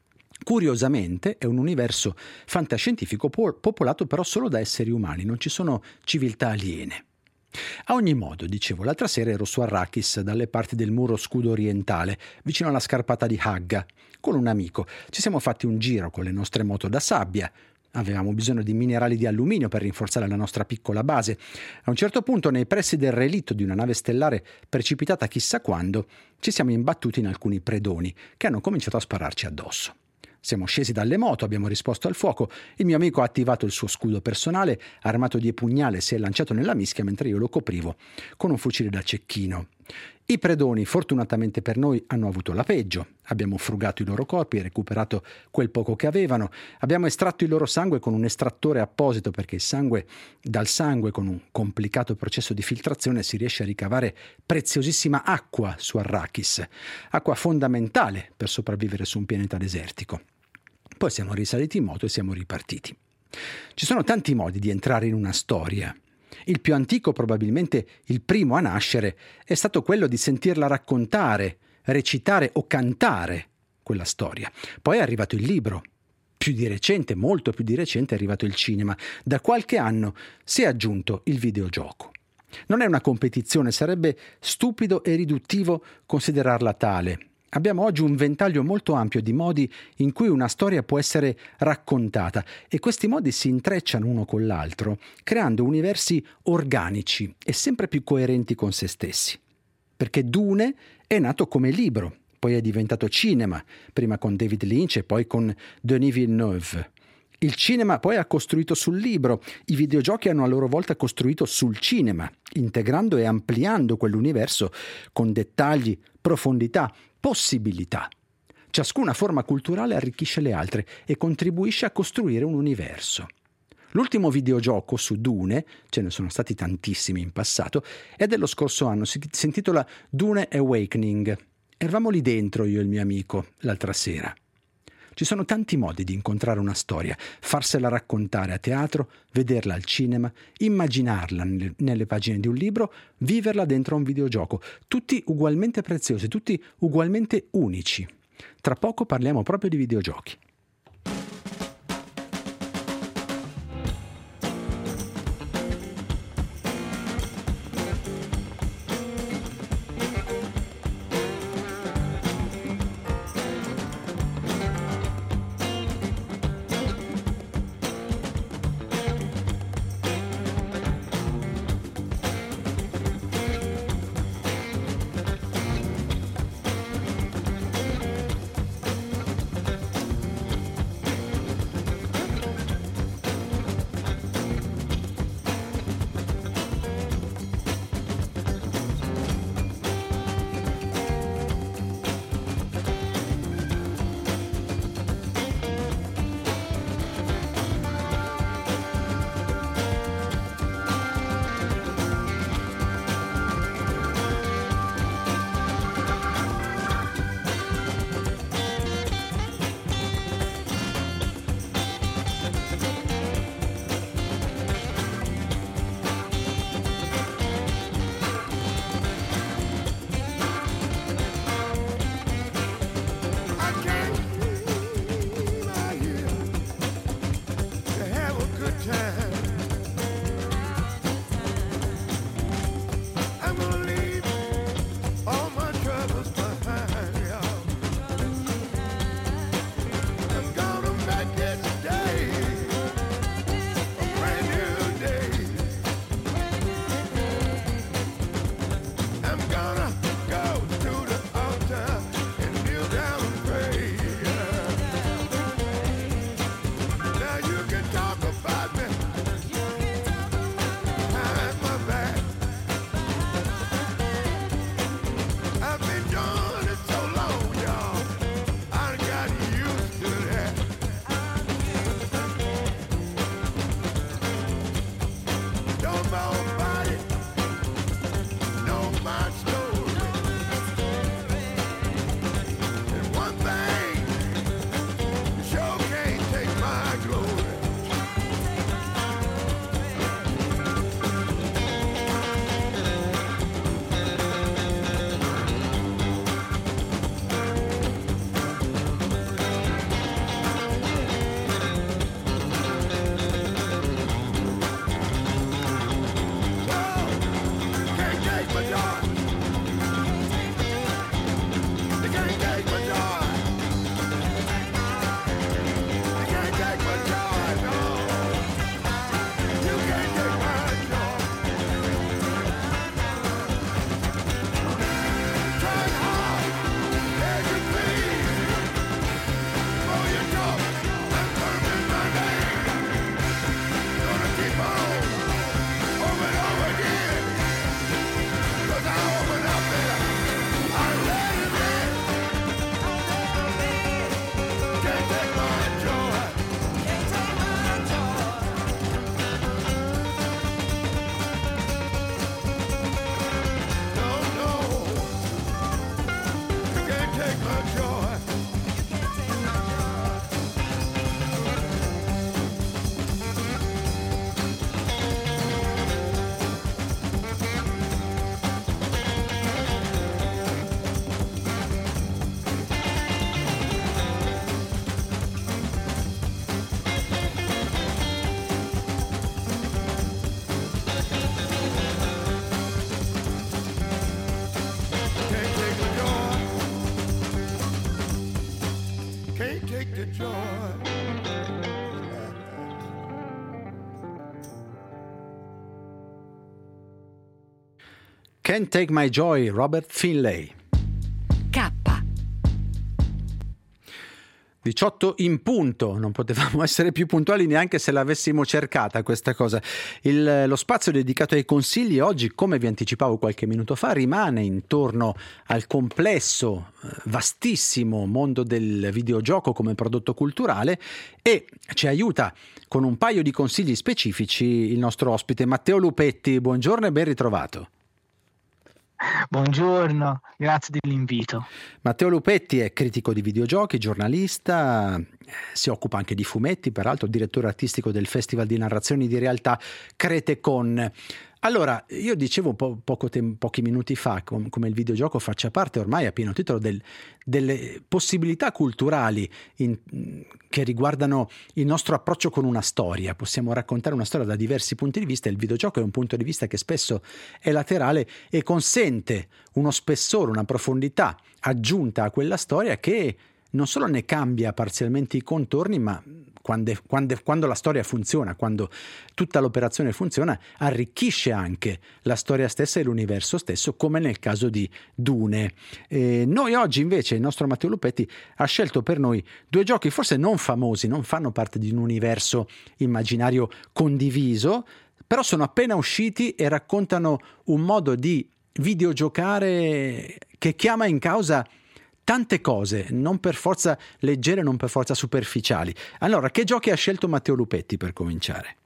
Curiosamente è un universo fantascientifico popolato però solo da esseri umani, non ci sono civiltà aliene. A ogni modo, dicevo, l'altra sera ero su Arrakis, dalle parti del muro scudo orientale, vicino alla scarpata di Hagga, con un amico. Ci siamo fatti un giro con le nostre moto da sabbia. Avevamo bisogno di minerali di alluminio per rinforzare la nostra piccola base. A un certo punto, nei pressi del relitto di una nave stellare precipitata chissà quando, ci siamo imbattuti in alcuni predoni che hanno cominciato a spararci addosso. Siamo scesi dalle moto, abbiamo risposto al fuoco, il mio amico ha attivato il suo scudo personale, armato di pugnale si è lanciato nella mischia mentre io lo coprivo con un fucile da cecchino. I predoni, fortunatamente per noi, hanno avuto la peggio. Abbiamo frugato i loro corpi e recuperato quel poco che avevano. Abbiamo estratto il loro sangue con un estrattore apposito perché dal sangue, con un complicato processo di filtrazione, si riesce a ricavare preziosissima acqua su Arrakis. Acqua fondamentale per sopravvivere su un pianeta desertico. Poi siamo risaliti in moto e siamo ripartiti. Ci sono tanti modi di entrare in una storia. Il più antico, probabilmente il primo a nascere, è stato quello di sentirla raccontare, recitare o cantare quella storia. Poi è arrivato il libro. Più di recente, molto più di recente, è arrivato il cinema. Da qualche anno si è aggiunto il videogioco. Non è una competizione, sarebbe stupido e riduttivo considerarla tale. Abbiamo oggi un ventaglio molto ampio di modi in cui una storia può essere raccontata e questi modi si intrecciano uno con l'altro, creando universi organici e sempre più coerenti con se stessi. Perché Dune è nato come libro, poi è diventato cinema, prima con David Lynch e poi con Denis Villeneuve. Il cinema poi ha costruito sul libro, i videogiochi hanno a loro volta costruito sul cinema, integrando e ampliando quell'universo con dettagli, profondità, possibilità. Ciascuna forma culturale arricchisce le altre e contribuisce a costruire un universo. L'ultimo videogioco su Dune, ce ne sono stati tantissimi in passato, è dello scorso anno, si intitola Dune Awakening. Eravamo lì dentro io e il mio amico l'altra sera. Ci sono tanti modi di incontrare una storia, farsela raccontare a teatro, vederla al cinema, immaginarla nelle pagine di un libro, viverla dentro a un videogioco, tutti ugualmente preziosi, tutti ugualmente unici. Tra poco parliamo proprio di videogiochi. can't take the joy. Can't Take My Joy, Robert Finlay. K. 18 in punto, non potevamo essere più puntuali neanche se l'avessimo cercata questa cosa. Lo spazio dedicato ai consigli oggi, come vi anticipavo qualche minuto fa, rimane intorno al complesso, vastissimo mondo del videogioco come prodotto culturale, e ci aiuta con un paio di consigli specifici il nostro ospite Matteo Lupetti. Buongiorno e ben ritrovato. Buongiorno, grazie dell'invito. Matteo Lupetti è critico di videogiochi, giornalista, si occupa anche di fumetti, peraltro direttore artistico del Festival di Narrazioni di Realtà CreteCon. Allora, io dicevo pochi minuti fa come il videogioco faccia parte ormai a pieno titolo delle possibilità culturali che riguardano il nostro approccio con una storia. Possiamo raccontare una storia da diversi punti di vista, e il videogioco è un punto di vista che spesso è laterale e consente uno spessore, una profondità aggiunta a quella storia che non solo ne cambia parzialmente i contorni, ma quando la storia funziona, quando tutta l'operazione funziona, arricchisce anche la storia stessa e l'universo stesso, come nel caso di Dune. Noi oggi invece, il nostro Matteo Lupetti ha scelto per noi due giochi forse non famosi, non fanno parte di un universo immaginario condiviso, però sono appena usciti e raccontano un modo di videogiocare che chiama in causa tante cose, non per forza leggere, non per forza superficiali. Allora, che giochi ha scelto Matteo Lupetti per cominciare?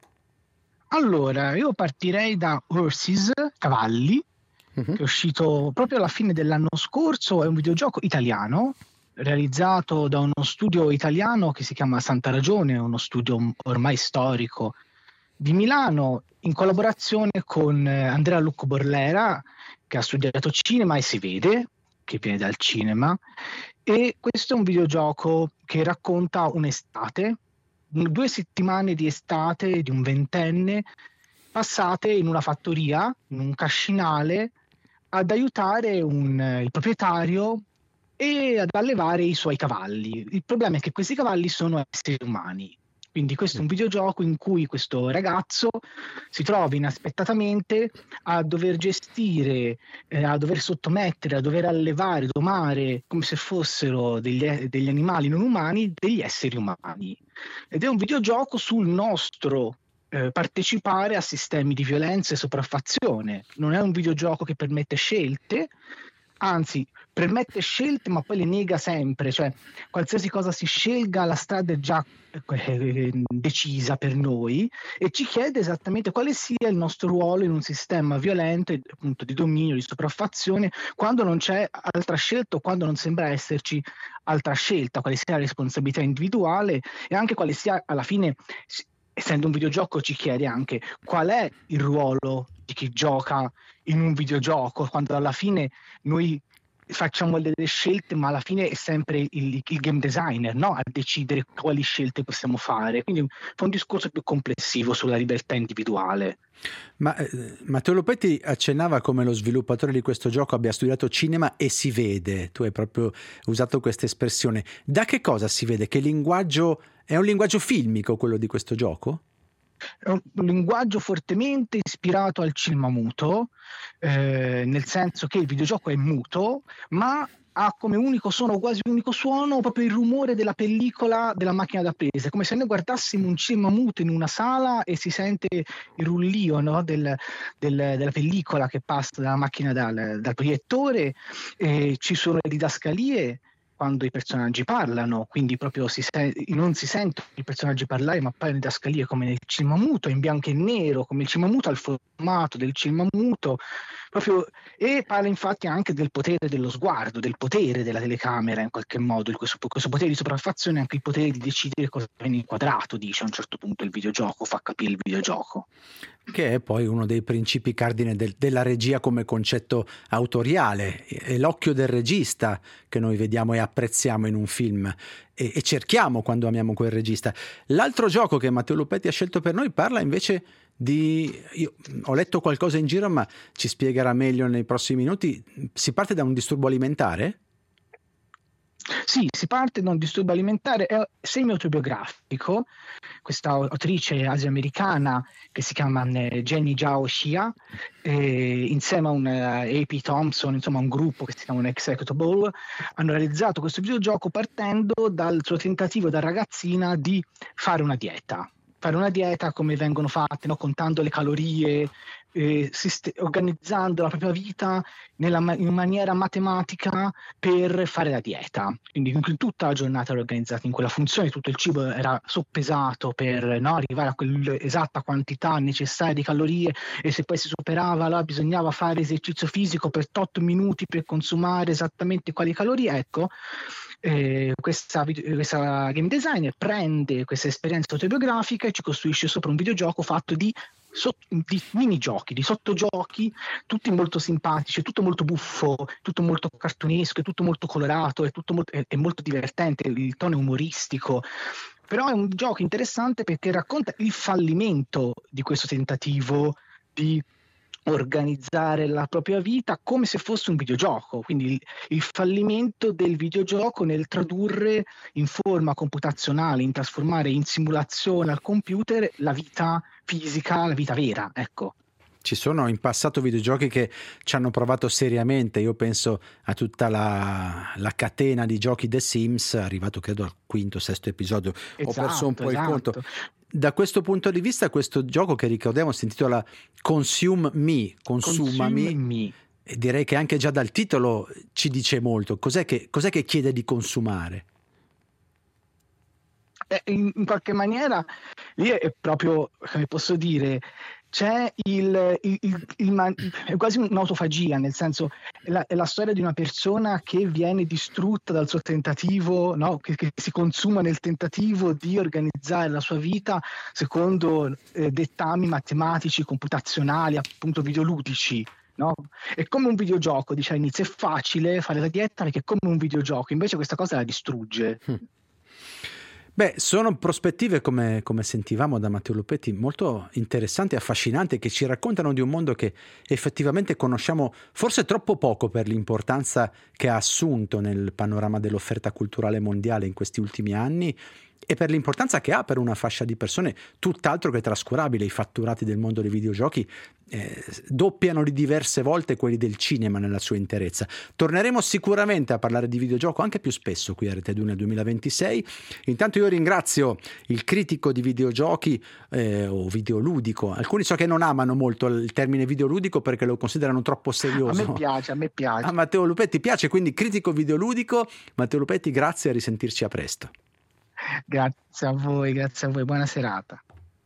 Allora, io partirei da Horses, Cavalli, che è uscito proprio alla fine dell'anno scorso. È un videogioco italiano, realizzato da uno studio italiano che si chiama Santa Ragione, uno studio ormai storico di Milano, in collaborazione con Andrea Lucco Borlera, che ha studiato cinema e si vede che viene dal cinema, e questo è un videogioco che racconta un'estate, 2 settimane di estate di un ventenne passate in una fattoria, in un cascinale, ad aiutare il proprietario e ad allevare i suoi cavalli. Il problema è che questi cavalli sono esseri umani. Quindi questo è un videogioco in cui questo ragazzo si trova inaspettatamente a dover gestire, a dover sottomettere, a dover allevare, domare, come se fossero degli animali non umani, degli esseri umani. Ed è un videogioco sul nostro partecipare a sistemi di violenza e sopraffazione. Non è un videogioco che permette scelte, anzi permette scelte ma poi le nega sempre, cioè qualsiasi cosa si scelga la strada è già decisa per noi, e ci chiede esattamente quale sia il nostro ruolo in un sistema violento, appunto di dominio, di sopraffazione, quando non c'è altra scelta o quando non sembra esserci altra scelta, quale sia la responsabilità individuale e anche quale sia alla fine. Essendo un videogioco ci chiede anche qual è il ruolo di chi gioca in un videogioco, quando alla fine noi facciamo delle scelte, ma alla fine è sempre il game designer, no? A decidere quali scelte possiamo fare. Quindi fa un discorso più complessivo sulla libertà individuale. Ma Matteo Lupetti accennava come lo sviluppatore di questo gioco abbia studiato cinema e si vede. Tu hai proprio usato questa espressione. Da che cosa si vede? Che linguaggio è un linguaggio filmico quello di questo gioco? È un linguaggio fortemente ispirato al cinema muto, nel senso che il videogioco è muto, ma ha come unico suono, quasi unico suono, proprio il rumore della pellicola della macchina da presa, come se noi guardassimo un cinema muto in una sala e si sente il rullio, no, della pellicola che passa dalla macchina dal proiettore, ci sono le didascalie quando i personaggi parlano, quindi proprio non si sentono i personaggi parlare, ma poi le didascalie come nel cinema muto, in bianco e nero, come il cinema muto, al formato del cinema muto, proprio, e parla infatti anche del potere dello sguardo, del potere della telecamera in qualche modo, questo potere di sopraffazione, anche il potere di decidere cosa viene inquadrato, dice a un certo punto il videogioco, fa capire il videogioco. Che è poi uno dei principi cardine della regia come concetto autoriale, è l'occhio del regista che noi vediamo e apprezziamo in un film e cerchiamo quando amiamo quel regista. L'altro gioco che Matteo Lupetti ha scelto per noi parla invece io ho letto qualcosa in giro, ma ci spiegherà meglio nei prossimi minuti. Si parte da un disturbo alimentare? Sì, si parte da un disturbo alimentare, è semi-autobiografico. Questa autrice asiamericana che si chiama Jenny Zhao Xia, insieme a un A.P. Thompson, insomma un gruppo che si chiama un Executable, hanno realizzato questo videogioco partendo dal suo tentativo da ragazzina di fare una dieta. Fare una dieta come vengono fatte, no? Contando le calorie, organizzando la propria vita in maniera matematica per fare la dieta. Quindi tutta la giornata era organizzata in quella funzione, tutto il cibo era soppesato per arrivare a quell'esatta quantità necessaria di calorie, e se poi si superava bisognava fare esercizio fisico per 8 minuti per consumare esattamente quali calorie. Ecco, questa game designer prende questa esperienza autobiografica e ci costruisce sopra un videogioco fatto di minigiochi, di sottogiochi, tutti molto simpatici, tutto molto buffo, tutto molto cartunesco, tutto molto colorato, è molto divertente, il tono è umoristico. Però è un gioco interessante perché racconta il fallimento di questo tentativo di organizzare la propria vita come se fosse un videogioco, quindi il fallimento del videogioco nel tradurre in forma computazionale, in trasformare in simulazione al computer la vita fisica, la vita vera, ecco. Ci sono in passato videogiochi che ci hanno provato seriamente, io penso a tutta la catena di giochi The Sims, arrivato credo al quinto, sesto episodio, ho perso un po' il conto. Da questo punto di vista questo gioco, che ricordiamo si intitola Consume Me, consumami, e direi che anche già dal titolo ci dice molto. Cos'è che chiede di consumare? In qualche maniera lì è proprio, come posso dire, c'è è quasi un'autofagia, nel senso è la storia di una persona che viene distrutta dal suo tentativo, no? che si consuma nel tentativo di organizzare la sua vita secondo dettami matematici, computazionali, appunto videoludici. No? È come un videogioco, dice all'inizio, è facile fare la dieta perché è come un videogioco, invece questa cosa la distrugge. Beh, sono prospettive, come sentivamo da Matteo Lupetti, molto interessanti e affascinanti, che ci raccontano di un mondo che effettivamente conosciamo forse troppo poco per l'importanza che ha assunto nel panorama dell'offerta culturale mondiale in questi ultimi anni e per l'importanza che ha per una fascia di persone tutt'altro che trascurabile. I fatturati del mondo dei videogiochi doppiano di diverse volte quelli del cinema nella sua interezza. Torneremo sicuramente a parlare di videogioco anche più spesso qui a Rete 2 nel 2026. Intanto io ringrazio il critico di videogiochi o videoludico. Alcuni so che non amano molto il termine videoludico perché lo considerano troppo serioso. A me piace. A Matteo Lupetti piace, quindi critico videoludico. Matteo Lupetti, grazie, a risentirci, a presto. Grazie a voi, buona serata.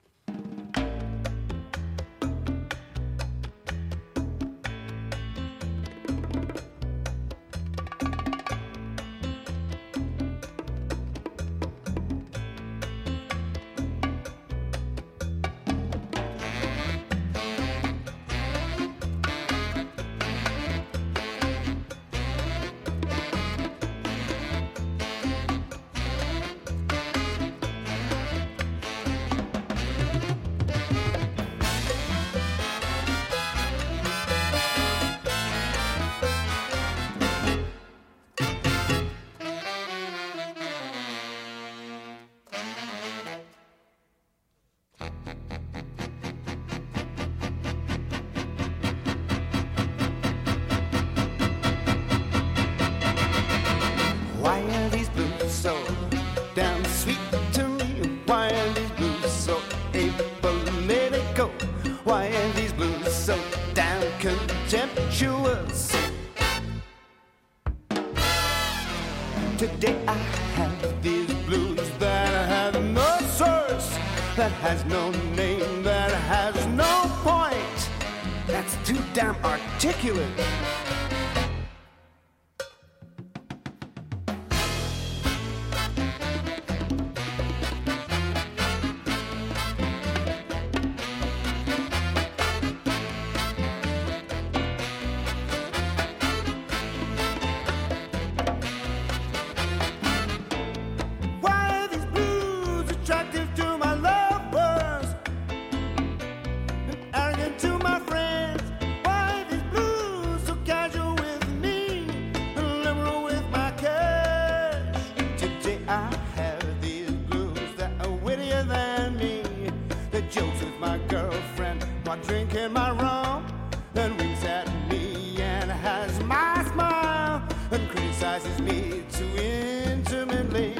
Why are these blues so damn sweet to me? Why are these blues so apolitical? Why are these blues so damn contemptuous? Today I have these blues that have no source, that has no name, that has no point. That's too damn articulate. Arrogant to my friends, why these blues so casual? surprises me too intimately.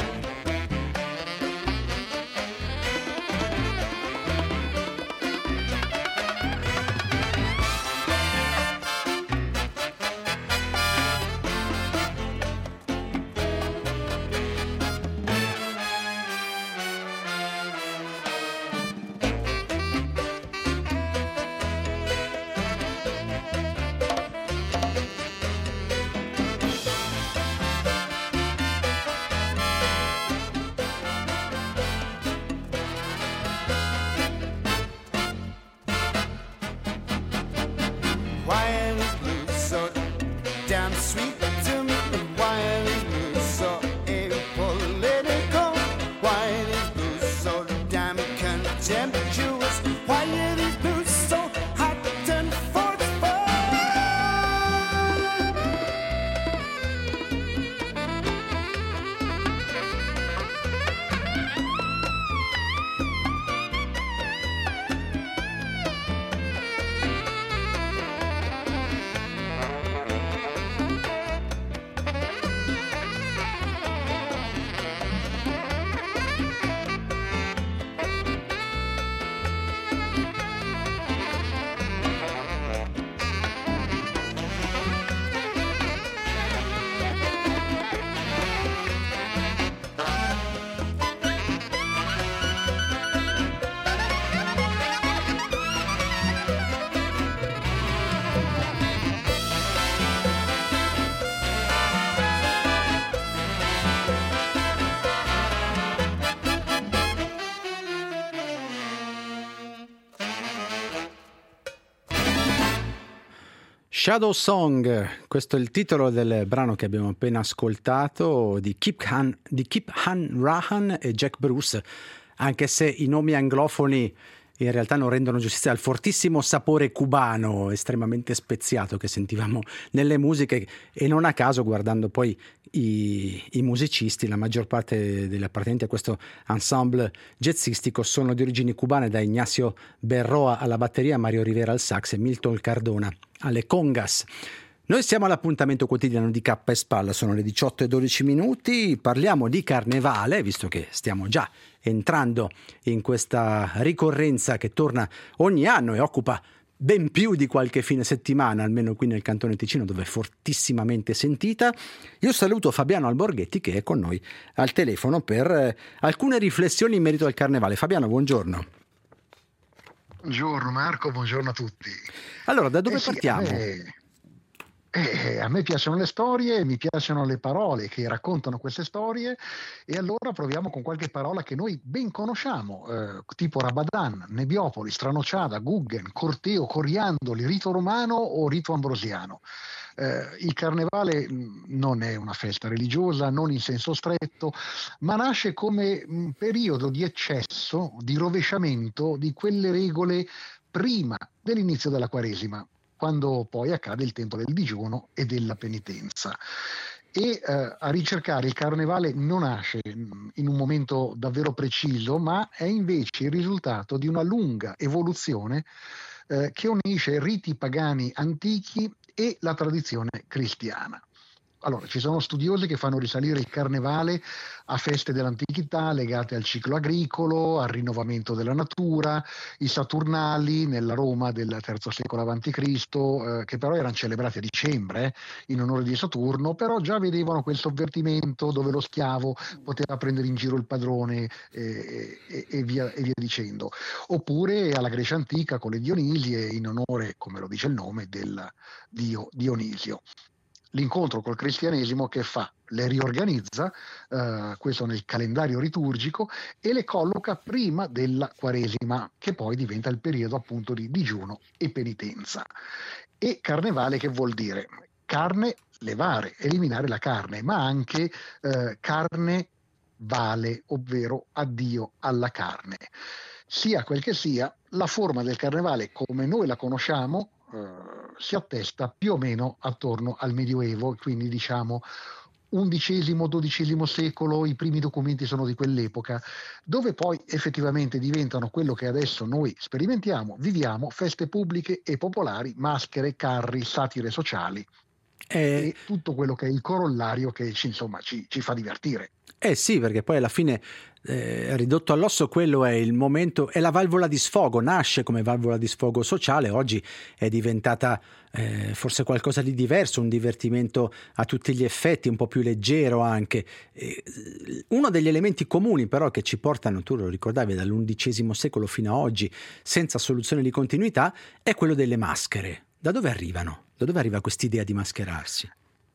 Shadow Song, questo è il titolo del brano che abbiamo appena ascoltato di Kip Hanrahan e Jack Bruce, anche se i nomi anglofoni in realtà non rendono giustizia al fortissimo sapore cubano estremamente speziato che sentivamo nelle musiche, e non a caso, guardando poi i musicisti, la maggior parte degli appartenenti a questo ensemble jazzistico sono di origini cubane, da Ignacio Berroa alla batteria, Mario Rivera al sax e Milton Cardona alle congas. Noi siamo all'appuntamento quotidiano di K e Spalla, sono le 18:12, parliamo di carnevale, visto che stiamo già entrando in questa ricorrenza che torna ogni anno e occupa ben più di qualche fine settimana, almeno qui nel Cantone Ticino, dove è fortissimamente sentita. Io saluto Fabiano Alborghetti, che è con noi al telefono per alcune riflessioni in merito al carnevale. Fabiano, buongiorno. Buongiorno Marco, buongiorno a tutti. Allora, da dove partiamo? A me piacciono le storie, mi piacciono le parole che raccontano queste storie, e allora proviamo con qualche parola che noi ben conosciamo, tipo Rabadan, Nebbiopoli, Stranociada, Guggen, Corteo, Coriandoli, rito romano o rito ambrosiano. Il carnevale non è una festa religiosa, non in senso stretto, ma nasce come un periodo di eccesso, di rovesciamento di quelle regole prima dell'inizio della Quaresima, quando poi accade il tempo del digiuno e della penitenza. E a ricercare il carnevale non nasce in un momento davvero preciso, ma è invece il risultato di una lunga evoluzione che unisce riti pagani antichi e la tradizione cristiana. Allora, ci sono studiosi che fanno risalire il carnevale a feste dell'antichità legate al ciclo agricolo, al rinnovamento della natura, i Saturnali nella Roma del III secolo a.C., che però erano celebrati a dicembre in onore di Saturno, però già vedevano quel sovvertimento dove lo schiavo poteva prendere in giro il padrone e via dicendo. Oppure alla Grecia antica con le Dionisie in onore, come lo dice il nome, del dio Dionisio. L'incontro col cristianesimo che fa? Le riorganizza, questo nel calendario liturgico, e le colloca prima della Quaresima, che poi diventa il periodo appunto di digiuno e penitenza. E carnevale che vuol dire? Carne, levare, eliminare la carne, ma anche carne vale, ovvero addio alla carne. Sia quel che sia, la forma del carnevale come noi la conosciamo si attesta più o meno attorno al Medioevo, quindi diciamo XI-XII secolo, i primi documenti sono di quell'epoca, dove poi effettivamente diventano quello che adesso noi sperimentiamo, viviamo, feste pubbliche e popolari, maschere, carri, satire sociali e tutto quello che è il corollario che ci fa divertire. Sì, perché poi alla fine ridotto all'osso quello è il momento, è la valvola di sfogo, nasce come valvola di sfogo sociale, oggi è diventata forse qualcosa di diverso, un divertimento a tutti gli effetti, un po' più leggero anche. Uno degli elementi comuni però che ci portano, tu lo ricordavi, dall'undicesimo secolo fino a oggi, senza soluzione di continuità, è quello delle maschere. Da dove arrivano? Da dove arriva quest'idea di mascherarsi?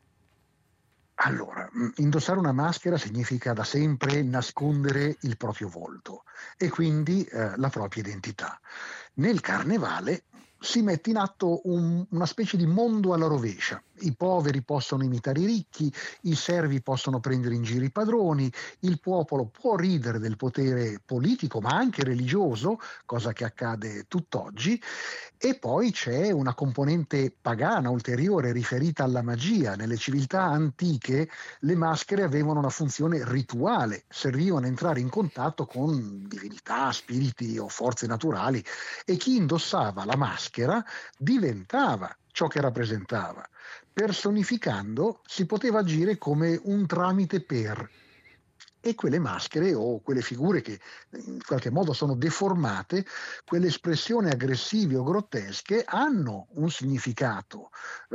Allora, indossare una maschera significa da sempre nascondere il proprio volto e quindi la propria identità. Nel carnevale si mette in atto una specie di mondo alla rovescia. I poveri possono imitare i ricchi, i servi possono prendere in giro i padroni, il popolo può ridere del potere politico ma anche religioso, cosa che accade tutt'oggi, e poi c'è una componente pagana ulteriore riferita alla magia. Nelle civiltà antiche le maschere avevano una funzione rituale, servivano a entrare in contatto con divinità, spiriti o forze naturali, e chi indossava la maschera diventava ciò che rappresentava. Personificando si poteva agire come un tramite per, e quelle maschere o quelle figure che in qualche modo sono deformate, quelle espressioni aggressive o grottesche hanno un significato.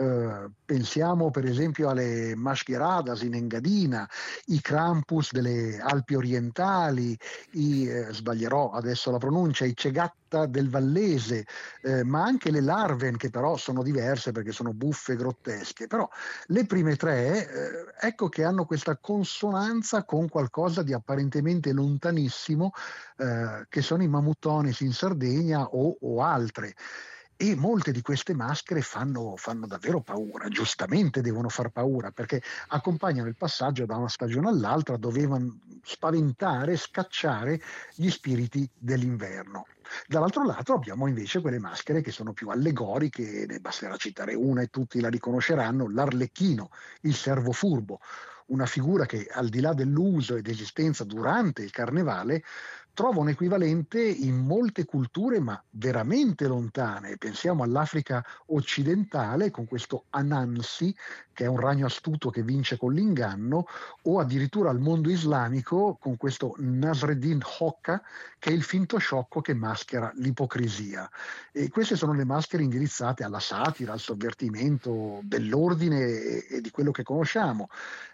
Pensiamo per esempio alle mascheradas in Engadina, i Krampus delle Alpi orientali, sbaglierò adesso la pronuncia, i Cegatta del Vallese, ma anche le Larven, che però sono diverse perché sono buffe, grottesche. Però le prime tre, ecco che hanno questa consonanza con qualcosa di apparentemente lontanissimo, che sono i Mamutones in Sardegna o altre. E molte di queste maschere fanno davvero paura, giustamente devono far paura, perché accompagnano il passaggio da una stagione all'altra, dovevano spaventare, scacciare gli spiriti dell'inverno. Dall'altro lato abbiamo invece quelle maschere che sono più allegoriche, ne basterà citare una e tutti la riconosceranno: l'Arlecchino, il servo furbo, una figura che al di là dell'uso ed esistenza durante il carnevale trova un equivalente in molte culture, ma veramente lontane. Pensiamo all'Africa occidentale con questo Anansi, che è un ragno astuto che vince con l'inganno, o addirittura al mondo islamico con questo Nasreddin Hoxha, che è il finto sciocco che maschera l'ipocrisia. E queste sono le maschere indirizzate alla satira, al sovvertimento dell'ordine e di quello che conosciamo.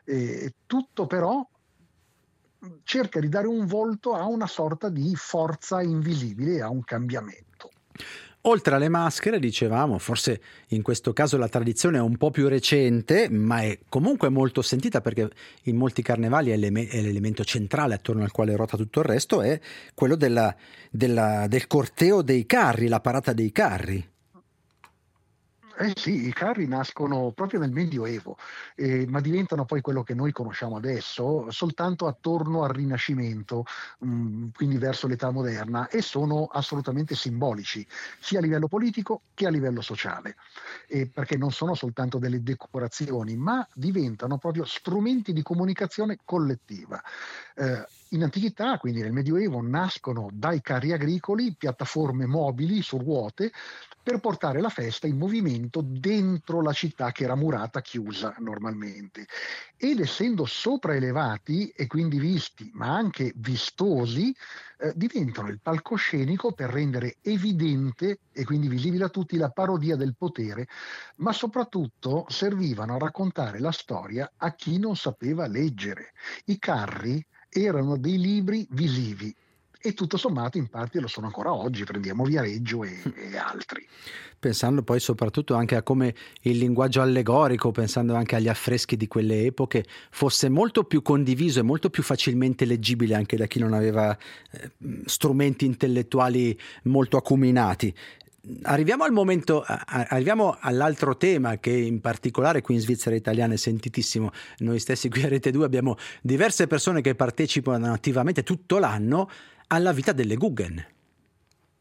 Tutto però cerca di dare un volto a una sorta di forza invisibile, a un cambiamento. Oltre alle maschere, dicevamo, forse in questo caso la tradizione è un po' più recente, ma è comunque molto sentita, perché in molti carnevali è l'elemento centrale attorno al quale ruota tutto il resto, è quello del corteo dei carri, la parata dei carri. Sì, i carri nascono proprio nel Medioevo, ma diventano poi quello che noi conosciamo adesso soltanto attorno al Rinascimento, quindi verso l'età moderna, e sono assolutamente simbolici, sia a livello politico che a livello sociale, perché non sono soltanto delle decorazioni, ma diventano proprio strumenti di comunicazione collettiva. In antichità, quindi nel Medioevo, nascono dai carri agricoli piattaforme mobili su ruote per portare la festa in movimento dentro la città che era murata, chiusa normalmente. Ed essendo sopraelevati e quindi visti, ma anche vistosi, diventano il palcoscenico per rendere evidente e quindi visibile a tutti la parodia del potere, ma soprattutto servivano a raccontare la storia a chi non sapeva leggere. I carri erano dei libri visivi, e tutto sommato in parte lo sono ancora oggi, prendiamo Viareggio e altri. Pensando poi soprattutto anche a come il linguaggio allegorico, pensando anche agli affreschi di quelle epoche, fosse molto più condiviso e molto più facilmente leggibile anche da chi non aveva strumenti intellettuali molto acuminati. Arriviamo all'altro tema che in particolare qui in Svizzera Italiana è sentitissimo. Noi stessi qui a Rete 2 abbiamo diverse persone che partecipano attivamente tutto l'anno alla vita delle Guggen.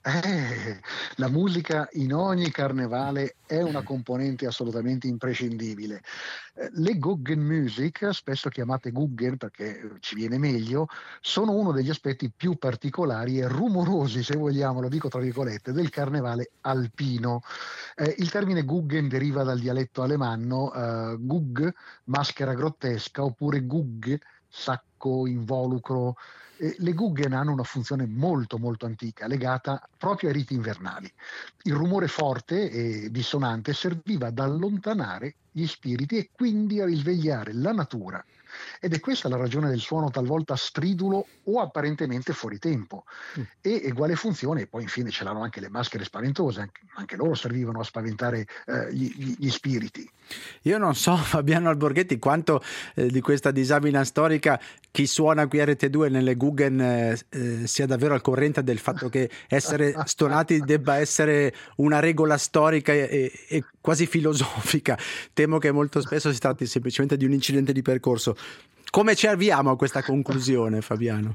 La musica in ogni carnevale è una componente assolutamente imprescindibile. Le Guggenmusik, spesso chiamate Guggen perché ci viene meglio, sono uno degli aspetti più particolari e rumorosi, se vogliamo, lo dico tra virgolette, del carnevale alpino. Il termine Guggen deriva dal dialetto alemanno, Gug, maschera grottesca, oppure Gug, sacco, involucro. Le Guggen hanno una funzione molto molto antica, legata proprio ai riti invernali. Il rumore forte e dissonante serviva ad allontanare gli spiriti e quindi a risvegliare la natura. Ed è questa la ragione del suono talvolta stridulo o apparentemente fuori tempo. E uguale funzione, e poi infine ce l'hanno anche le maschere spaventose, anche loro servivano a spaventare gli spiriti. Io non so, Fabiano Alborghetti, quanto di questa disamina storica chi suona qui a RT2 nelle Guggen sia davvero al corrente del fatto che essere stonati debba essere una regola storica e quasi filosofica. Temo che molto spesso si tratti semplicemente di un incidente di percorso. Come ci avviamo a questa conclusione, Fabiano?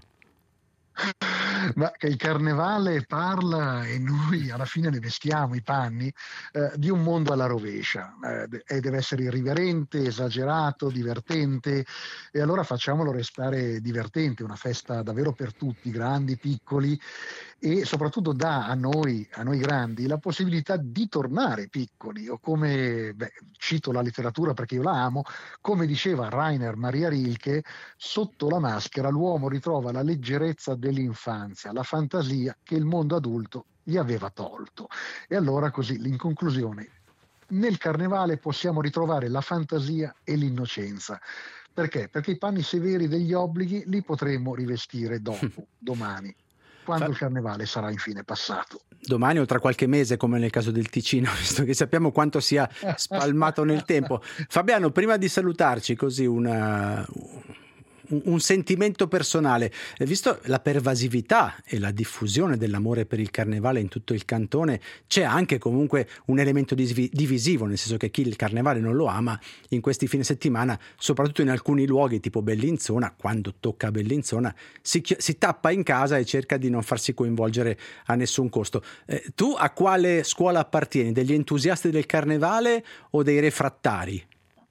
Ma che il carnevale parla e noi alla fine ne vestiamo i panni di un mondo alla rovescia, e deve essere irriverente, esagerato, divertente, e allora facciamolo restare divertente, una festa davvero per tutti, grandi, piccoli, e soprattutto dà a noi grandi la possibilità di tornare piccoli, o come, cito la letteratura perché io la amo, come diceva Rainer Maria Rilke, sotto la maschera l'uomo ritrova la leggerezza dell'infanzia, la fantasia che il mondo adulto gli aveva tolto. E allora così, in conclusione, nel carnevale possiamo ritrovare la fantasia e l'innocenza. Perché? Perché i panni severi degli obblighi li potremo rivestire dopo, domani, quando il carnevale sarà infine passato. Domani o tra qualche mese, come nel caso del Ticino, visto che sappiamo quanto sia spalmato nel tempo. Fabiano, prima di salutarci, così un sentimento personale, visto la pervasività e la diffusione dell'amore per il carnevale in tutto il cantone, c'è anche comunque un elemento divisivo, nel senso che chi il carnevale non lo ama in questi fine settimana, soprattutto in alcuni luoghi tipo Bellinzona, quando tocca Bellinzona si tappa in casa e cerca di non farsi coinvolgere a nessun costo. Tu a quale scuola appartieni? Degli entusiasti del carnevale o dei refrattari?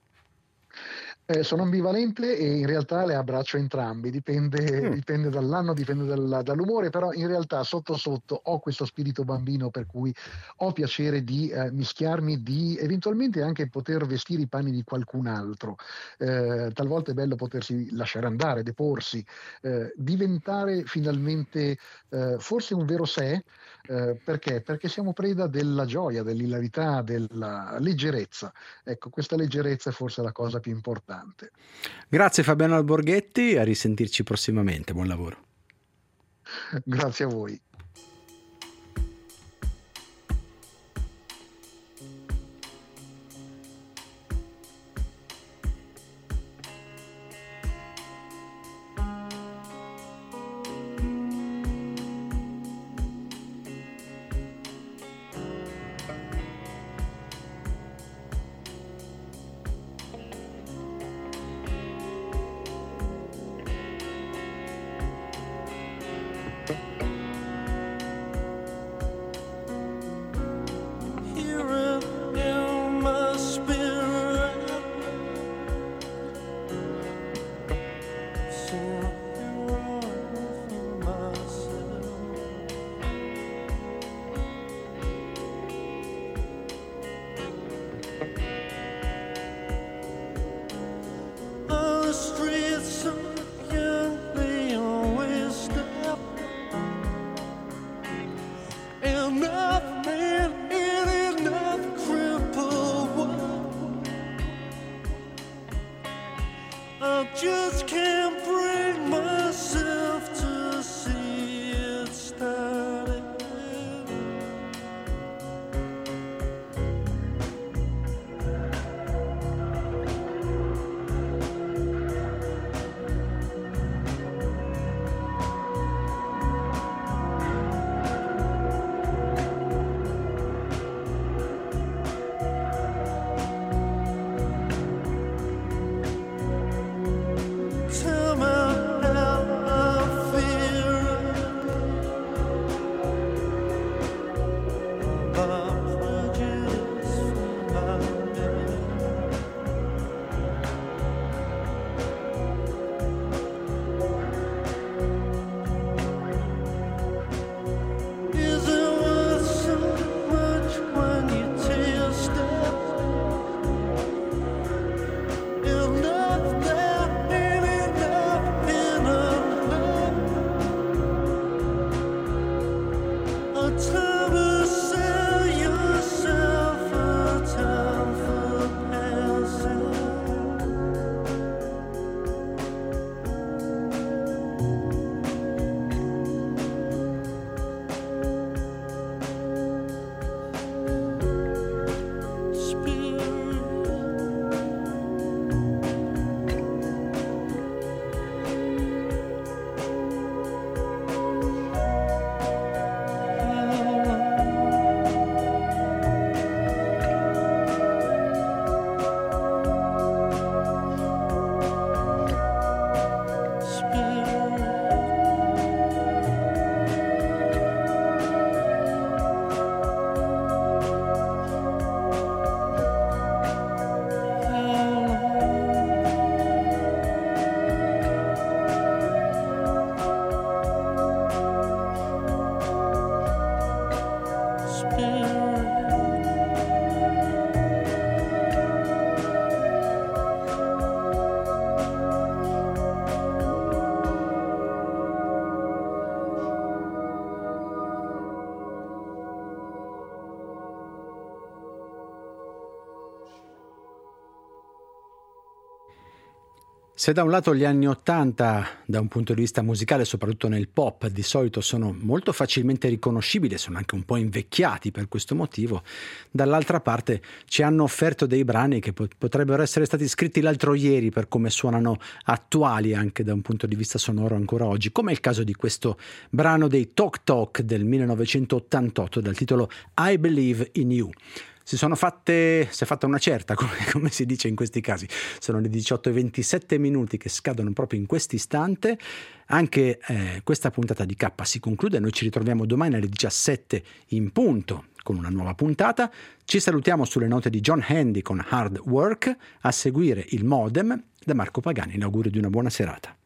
Sono ambivalente e in realtà le abbraccio entrambi, dipende dall'anno, dipende dall'umore, però in realtà sotto sotto ho questo spirito bambino per cui ho piacere di mischiarmi, di eventualmente anche poter vestire i panni di qualcun altro. Talvolta è bello potersi lasciare andare, deporsi, diventare finalmente forse un vero sé. Perché? Perché siamo preda della gioia, dell'ilarità, della leggerezza. Ecco, questa leggerezza è forse la cosa più importante. Grazie Fabiano Alborghetti, a risentirci prossimamente, buon lavoro. Grazie a voi. Tell me Se da un lato gli anni '80, da un punto di vista musicale, soprattutto nel pop, di solito sono molto facilmente riconoscibili, sono anche un po' invecchiati per questo motivo, dall'altra parte ci hanno offerto dei brani che potrebbero essere stati scritti l'altro ieri per come suonano attuali anche da un punto di vista sonoro ancora oggi, come è il caso di questo brano dei Talk Talk del 1988 dal titolo I Believe in You. Si è fatta una certa, come si dice in questi casi. Sono le 18:27 minuti che scadono proprio in questo istante. Anche questa puntata di K si conclude. Noi ci ritroviamo domani alle 17 in punto con una nuova puntata. Ci salutiamo sulle note di John Handy con Hard Work. A seguire il Modem. Da Marco Pagani l'augurio di una buona serata.